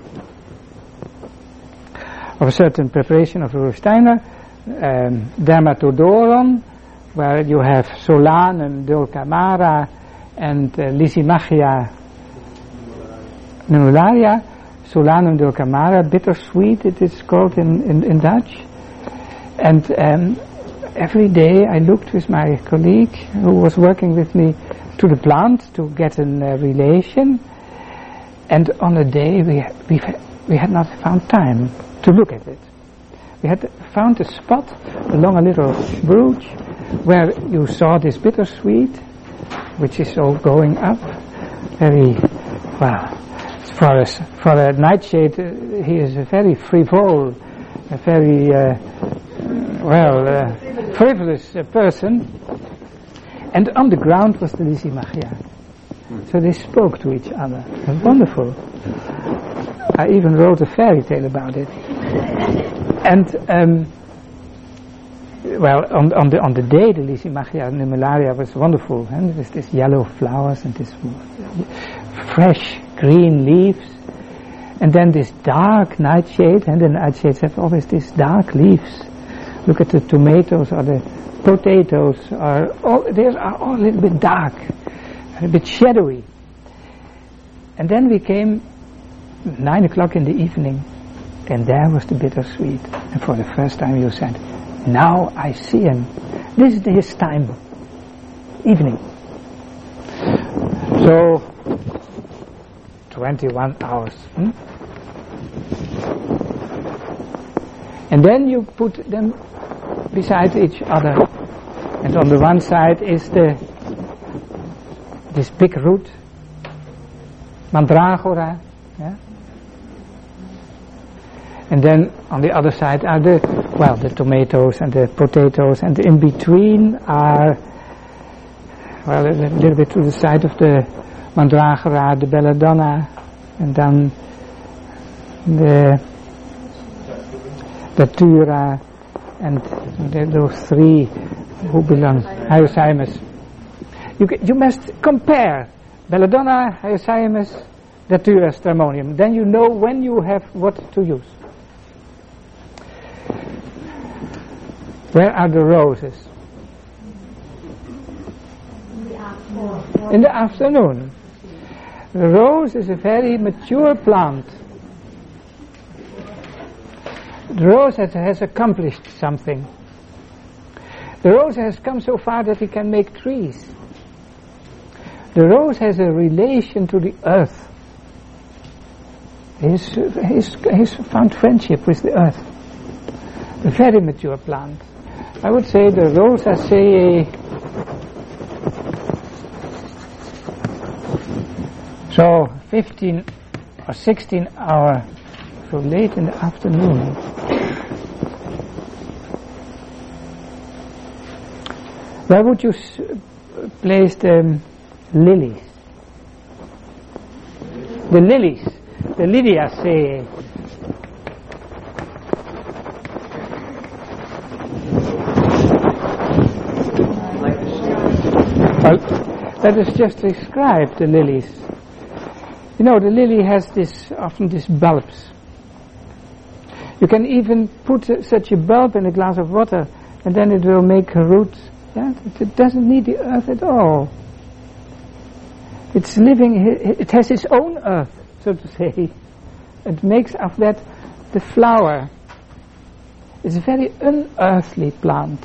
of a certain preparation of Rudolf Steiner, um, Dermatodoron, where you have Solanum dulcamara and uh, Lysimachia numularia. Solanum dulcamara, bittersweet it is called in, in, in Dutch. And um, every day I looked with my colleague who was working with me to the plant to get a uh, relation, and on a day we, we we had not found time to look at it. We had found a spot along a little brooch where you saw this bittersweet, which is all going up, very, well, for a, for a nightshade uh, he is a very frivole, a very, uh, well, uh, frivolous uh, person. And on the ground was the Lysimachia. So they spoke to each other. It was wonderful. I even wrote a fairy tale about it. And, um, well, on, on the on the day the Lysimachia numularia was wonderful. And there was this yellow flowers and this fresh green leaves. And then this dark nightshade, and the nightshades have always these dark leaves. Look at the tomatoes or the potatoes, are all, they are all a little bit dark, a bit shadowy. And then we came nine o'clock in the evening, and there was the bittersweet. And for the first time you said, now I see him. This is his time, evening. So, twenty-one hours. Hmm? And then you put them beside each other. And on the one side is the this big root, Mandragora, yeah? And then on the other side are the, well, the tomatoes and the potatoes, and in between are, well, a little bit to the side of the Mandragora, the belladonna, and then the Datura, and the, those three who belong, Hyoscyamus. You, you must compare belladonna, Hyoscyamus, Datura, Stramonium. Then you know when you have what to use. Where are the roses? In the afternoon. The rose is a very mature plant. The rose has, has accomplished something. The rose has come so far that it can make trees. The rose has a relation to the earth. He's, he's, he's found friendship with the earth. A very mature plant. I would say the Rosaceae. So fifteen or sixteen hour, so late in the afternoon. Where would you s- place the lilies? The lilies, the Liliaceae. Well, let us just describe the lilies. You know, the lily has this, often these bulbs. You can even put uh, such a bulb in a glass of water and then it will make a root. Yeah? It doesn't need the earth at all. It's living, it has its own earth, so to say. It makes of that the flower. It's a very unearthly plant.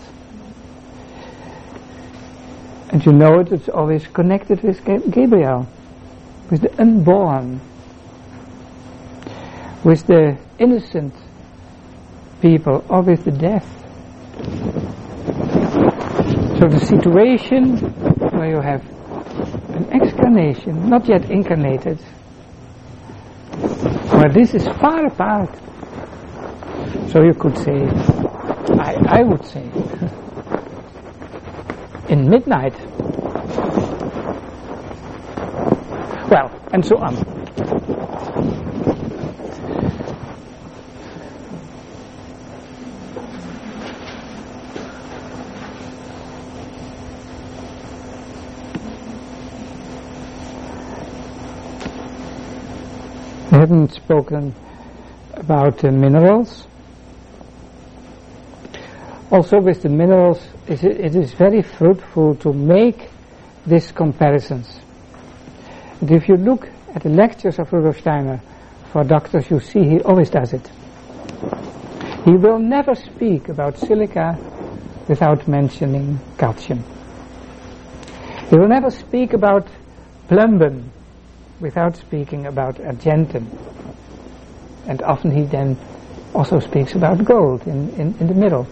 And you know it, it's always connected with Gabriel, with the unborn, with the innocent people, or with the deaf. So the situation where you have an excarnation, not yet incarnated, where this is far apart. So you could say, I, I would say, in midnight. Well, and so on. We haven't spoken about the minerals. Also with the minerals, it is very fruitful to make these comparisons. And if you look at the lectures of Rudolf Steiner for doctors, you see he always does it. He will never speak about silica without mentioning calcium. He will never speak about plumbum without speaking about argentum. And often he then also speaks about gold in, in, in the middle.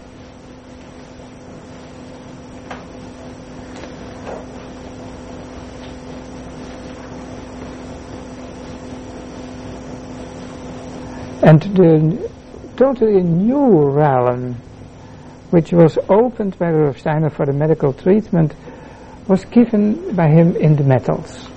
And the totally new realm, which was opened by Rudolf Steiner for the medical treatment, was given by him in the metals.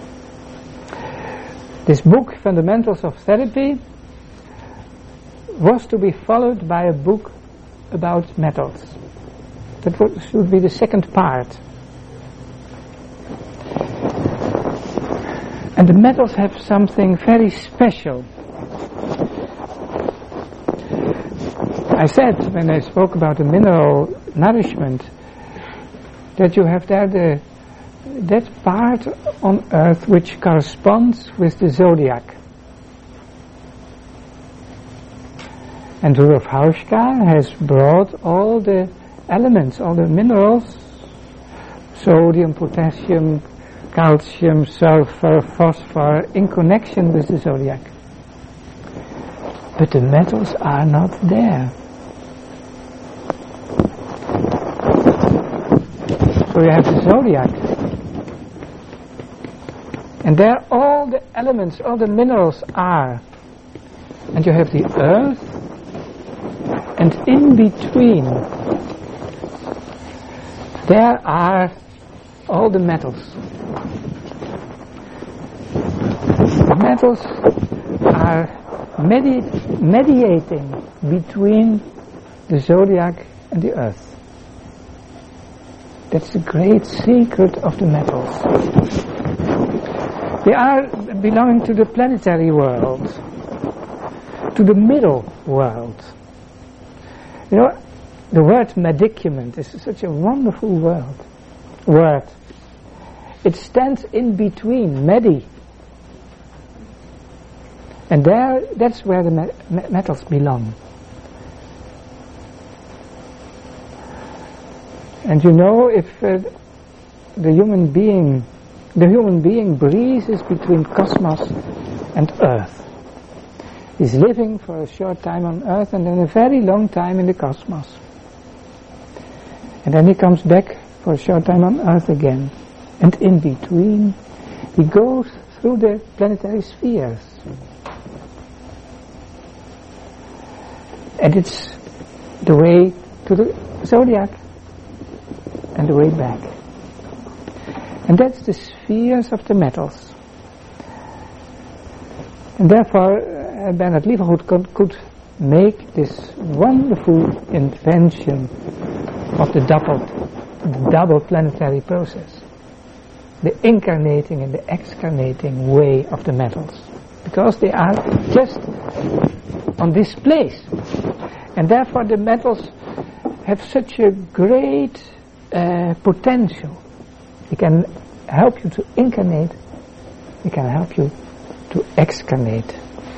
This book, Fundamentals of Therapy, was to be followed by a book about metals. That would, should be the second part. And the metals have something very special. I said, when I spoke about the mineral nourishment, that you have there the, that part on earth which corresponds with the zodiac. And Rudolf Hauschka has brought all the elements, all the minerals, sodium, potassium, calcium, sulfur, phosphor, in connection with the zodiac. But the metals are not there. So you have the zodiac. And there all the elements, all the minerals are. And you have the earth, and in between there are all the metals. The metals are medi- mediating between the zodiac and the earth. That's the great secret of the metals. They are belonging to the planetary world, to the middle world. You know, the word medicument is such a wonderful word. Word. It stands in between, medi. And there, that's where the me- me- metals belong. And you know, if uh, the human being, the human being breathes between cosmos and Earth. He's living for a short time on Earth and then a very long time in the cosmos. And then he comes back for a short time on Earth again. And in between, he goes through the planetary spheres. And it's the way to the zodiac and the way back. And that's the spheres of the metals. And therefore, uh, Bernard Lieberhout could, could make this wonderful invention of the double, the double planetary process. The incarnating and the excarnating way of the metals. Because they are just on this place. And therefore the metals have such a great uh, potential. They can help you to incarnate. They can help you to excarnate.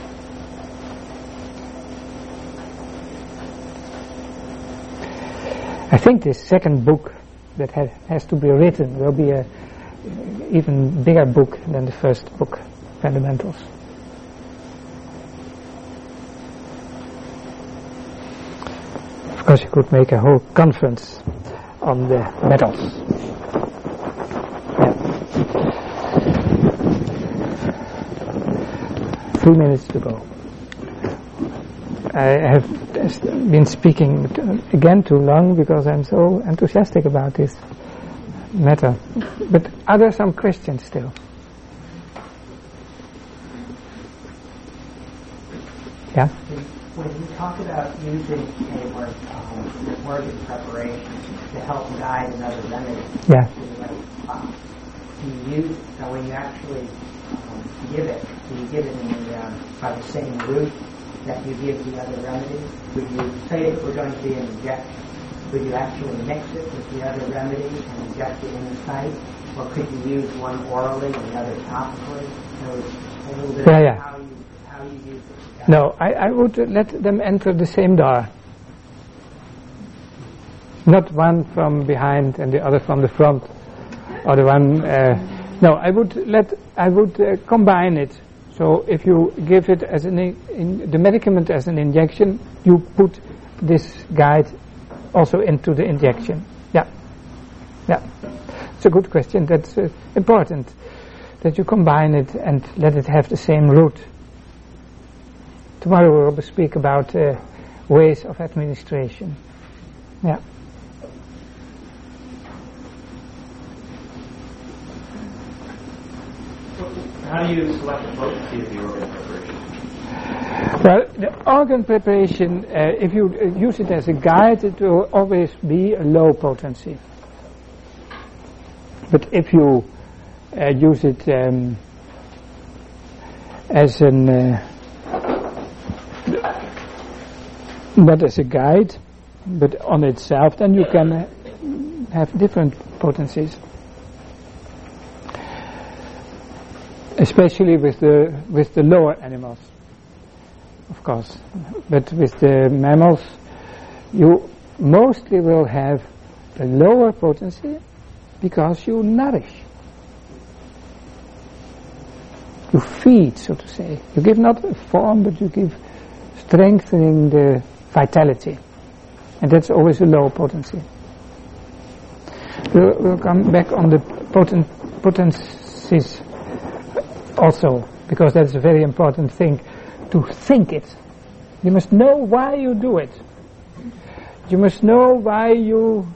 I think this second book that ha- has to be written will be a even bigger book than the first book, Fundamentals. Of course, you could make a whole conference on the metals. Yeah. Three minutes to go. I have been speaking again too long because I'm so enthusiastic about this matter. But are there some questions still? Yeah? When you talk about using a word, um, word in preparation to help guide another remedy, Yeah. uh, do you use, uh, when you actually um, give it, do you give it in the, um, by the same route that you give the other remedy? Would you say if we're going to be an injection, would you actually mix it with the other remedy and inject it in the site? Or could you use one orally and the other topically? So it's a little bit Yeah, of yeah. how you how you use it. No, I, I would let them enter the same door. Not one from behind and the other from the front. Or the one... Uh, no, I would let... I would uh, combine it. So if you give it as an... In, the medicament as an injection, you put this guide also into the injection. Yeah. Yeah. It's a good question. That's uh, important. That you combine it and let it have the same route. Tomorrow we'll speak about uh, ways of administration. Yeah. How do you select a potency of the organ preparation? Well, the organ preparation, uh, if you uh, use it as a guide, it will always be a low potency. But if you uh, use it um, as an uh, not as a guide, but on itself, then you can uh, have different potencies. Especially with the with the lower animals, of course. But with the mammals, you mostly will have a lower potency because you nourish. You feed, so to say. You give not a form, but you give strengthening the vitality. And that's always a low potency. We'll, we'll come back on the poten- potencies also, because that's a very important thing, to think it. You must know why you do it. You must know why you...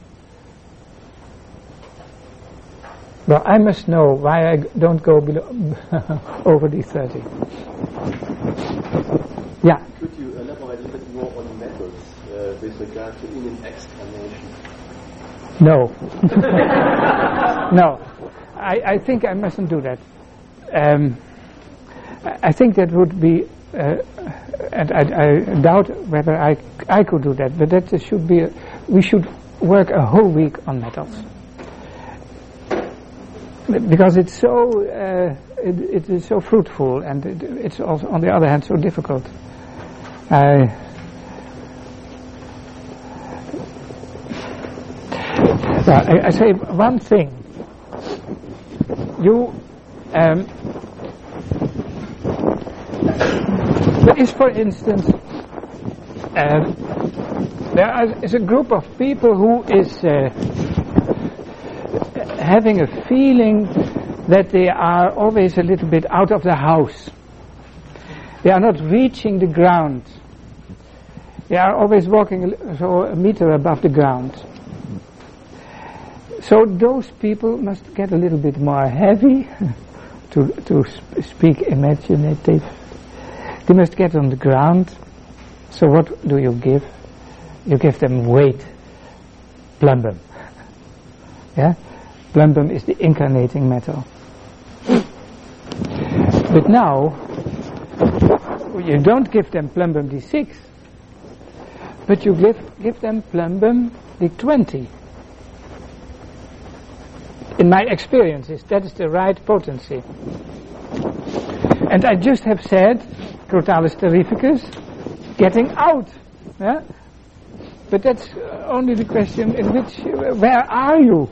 Well, I must know why I don't go below over the thirty. Yeah? Could you elaborate a little bit more on metals uh, with regard to in and excarnation? No. No. I, I think I mustn't do that. Um, I think that would be, uh, and I, I doubt whether I, I could do that, but that should be, a, we should work a whole week on metals. Because it's so, uh, it, it is so fruitful, and it, it's also, on the other hand, so difficult. I Well, I, I say one thing. You, um, there is, for instance, um, there are, is a group of people who is uh, having a feeling that they are always a little bit out of the house. They are not reaching the ground. They are always walking a, so a meter above the ground. So those people must get a little bit more heavy, to to sp- speak imaginative. They must get on the ground. So what do you give? You give them weight, plumbum. Yeah, plumbum is the incarnating metal. But now you don't give them plumbum D six, but you give give them plumbum D twenty. In my experiences, that is the right potency. And I just have said, Crotalus terrificus, getting out. Yeah? But that's uh, only the question in which, uh, where are you?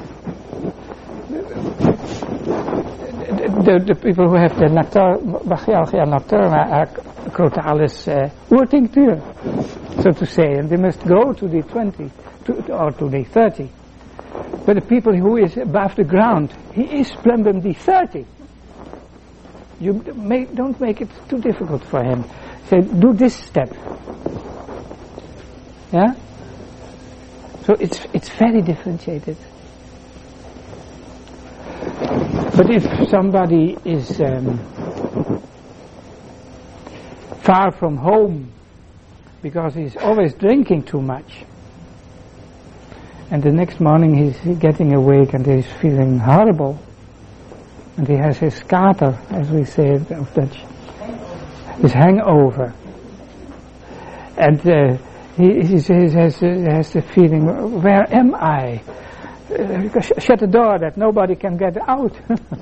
The, the, the people who have the Brachialgia nocturna are Crotalus uh, urtincture, so to say, and they must go to the twenty, to, or to the thirty. But the people who is above the ground, he is plumbum D thirty. You make, don't make it too difficult for him. Say, do this step. Yeah? So it's it's very differentiated. But if somebody is um, far from home because he's always drinking too much, and the next morning he's getting awake and he's feeling horrible, and he has his kater, as we say it of Dutch, his hangover, and uh, he, he, he has, uh, has the feeling, where am I? Uh, sh- shut the door that nobody can get out.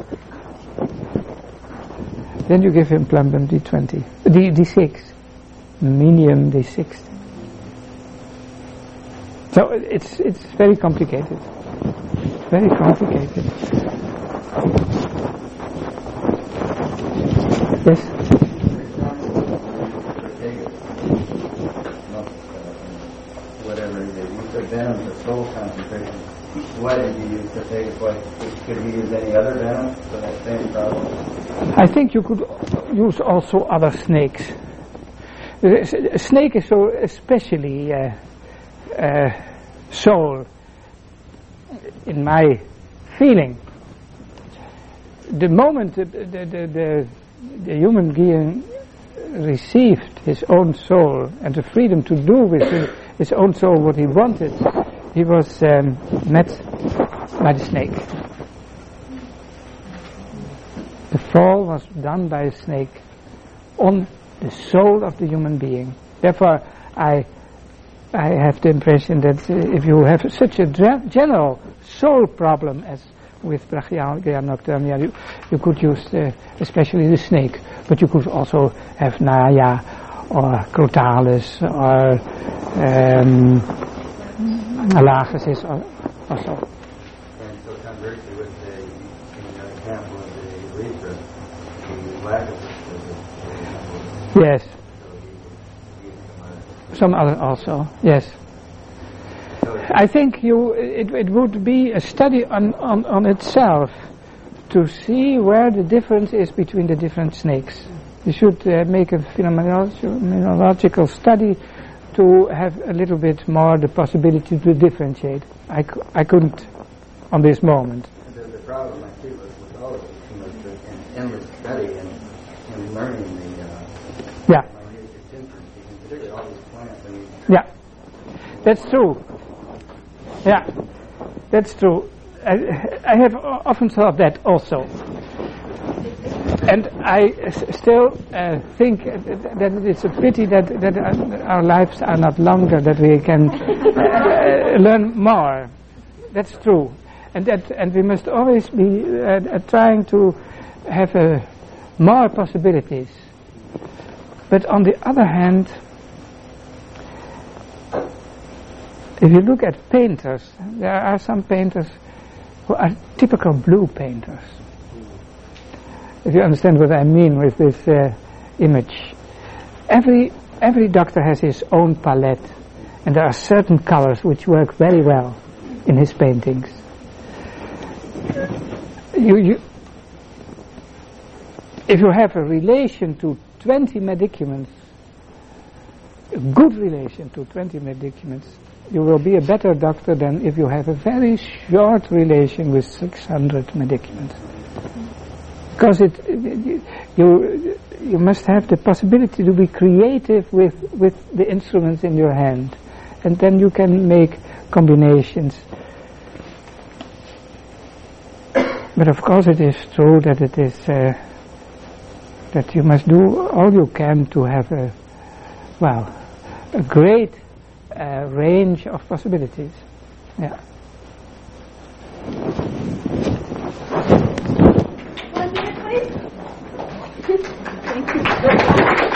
Then you give him plumbum D twenty, D, D6, medium D six. So it's it's very complicated, very complicated. Yes. Whatever it is, you took venom for soul concentration. Why did you use Proteus? Why could we use any other venom for that same problem? I think you could use also other snakes. A snake is so especially. Uh, Uh, soul, in my feeling. The moment the, the, the, the, the human being received his own soul and the freedom to do with his, his own soul what he wanted, he was um, met by the snake. The fall was done by a snake on the soul of the human being. Therefore, I I have the impression that uh, if you have such a ge- general soul problem as with Brachialgia nocturna, you, you could use uh, especially the snake, but you could also have Naya or Crotalus or um, Alagesis or also. And so conversely with the, in the example of the urethra, the lack of the, Yes. Some other also, yes. I think you it, it would be a study on, on, on itself to see where the difference is between the different snakes. You should uh, make a phenomenological study to have a little bit more the possibility to differentiate. I, c- I couldn't on this moment. The, the problem I see with, with all of it was an endless study and, and learning the uh, Yeah. particularly all these plants. I mean, Yeah, that's true. Yeah, that's true. I, I have often thought that also. And I s- still uh, think that it's a pity that, that our lives are not longer, that we can uh, learn more. That's true. And that, and we must always be uh, trying to have uh, more possibilities. But on the other hand, if you look at painters, there are some painters who are typical blue painters. If you understand what I mean with this uh, image. Every, every doctor has his own palette, and there are certain colors which work very well in his paintings. You, you, if you have a relation to twenty medicaments, a good relation to twenty medicaments, you will be a better doctor than if you have a very short relation with six hundred medicaments. Because it, it, you you must have the possibility to be creative with, with the instruments in your hand, and then you can make combinations. But of course it is true that it is uh, that you must do all you can to have a well a great uh, range of possibilities. Yeah. One minute, please. Thank you.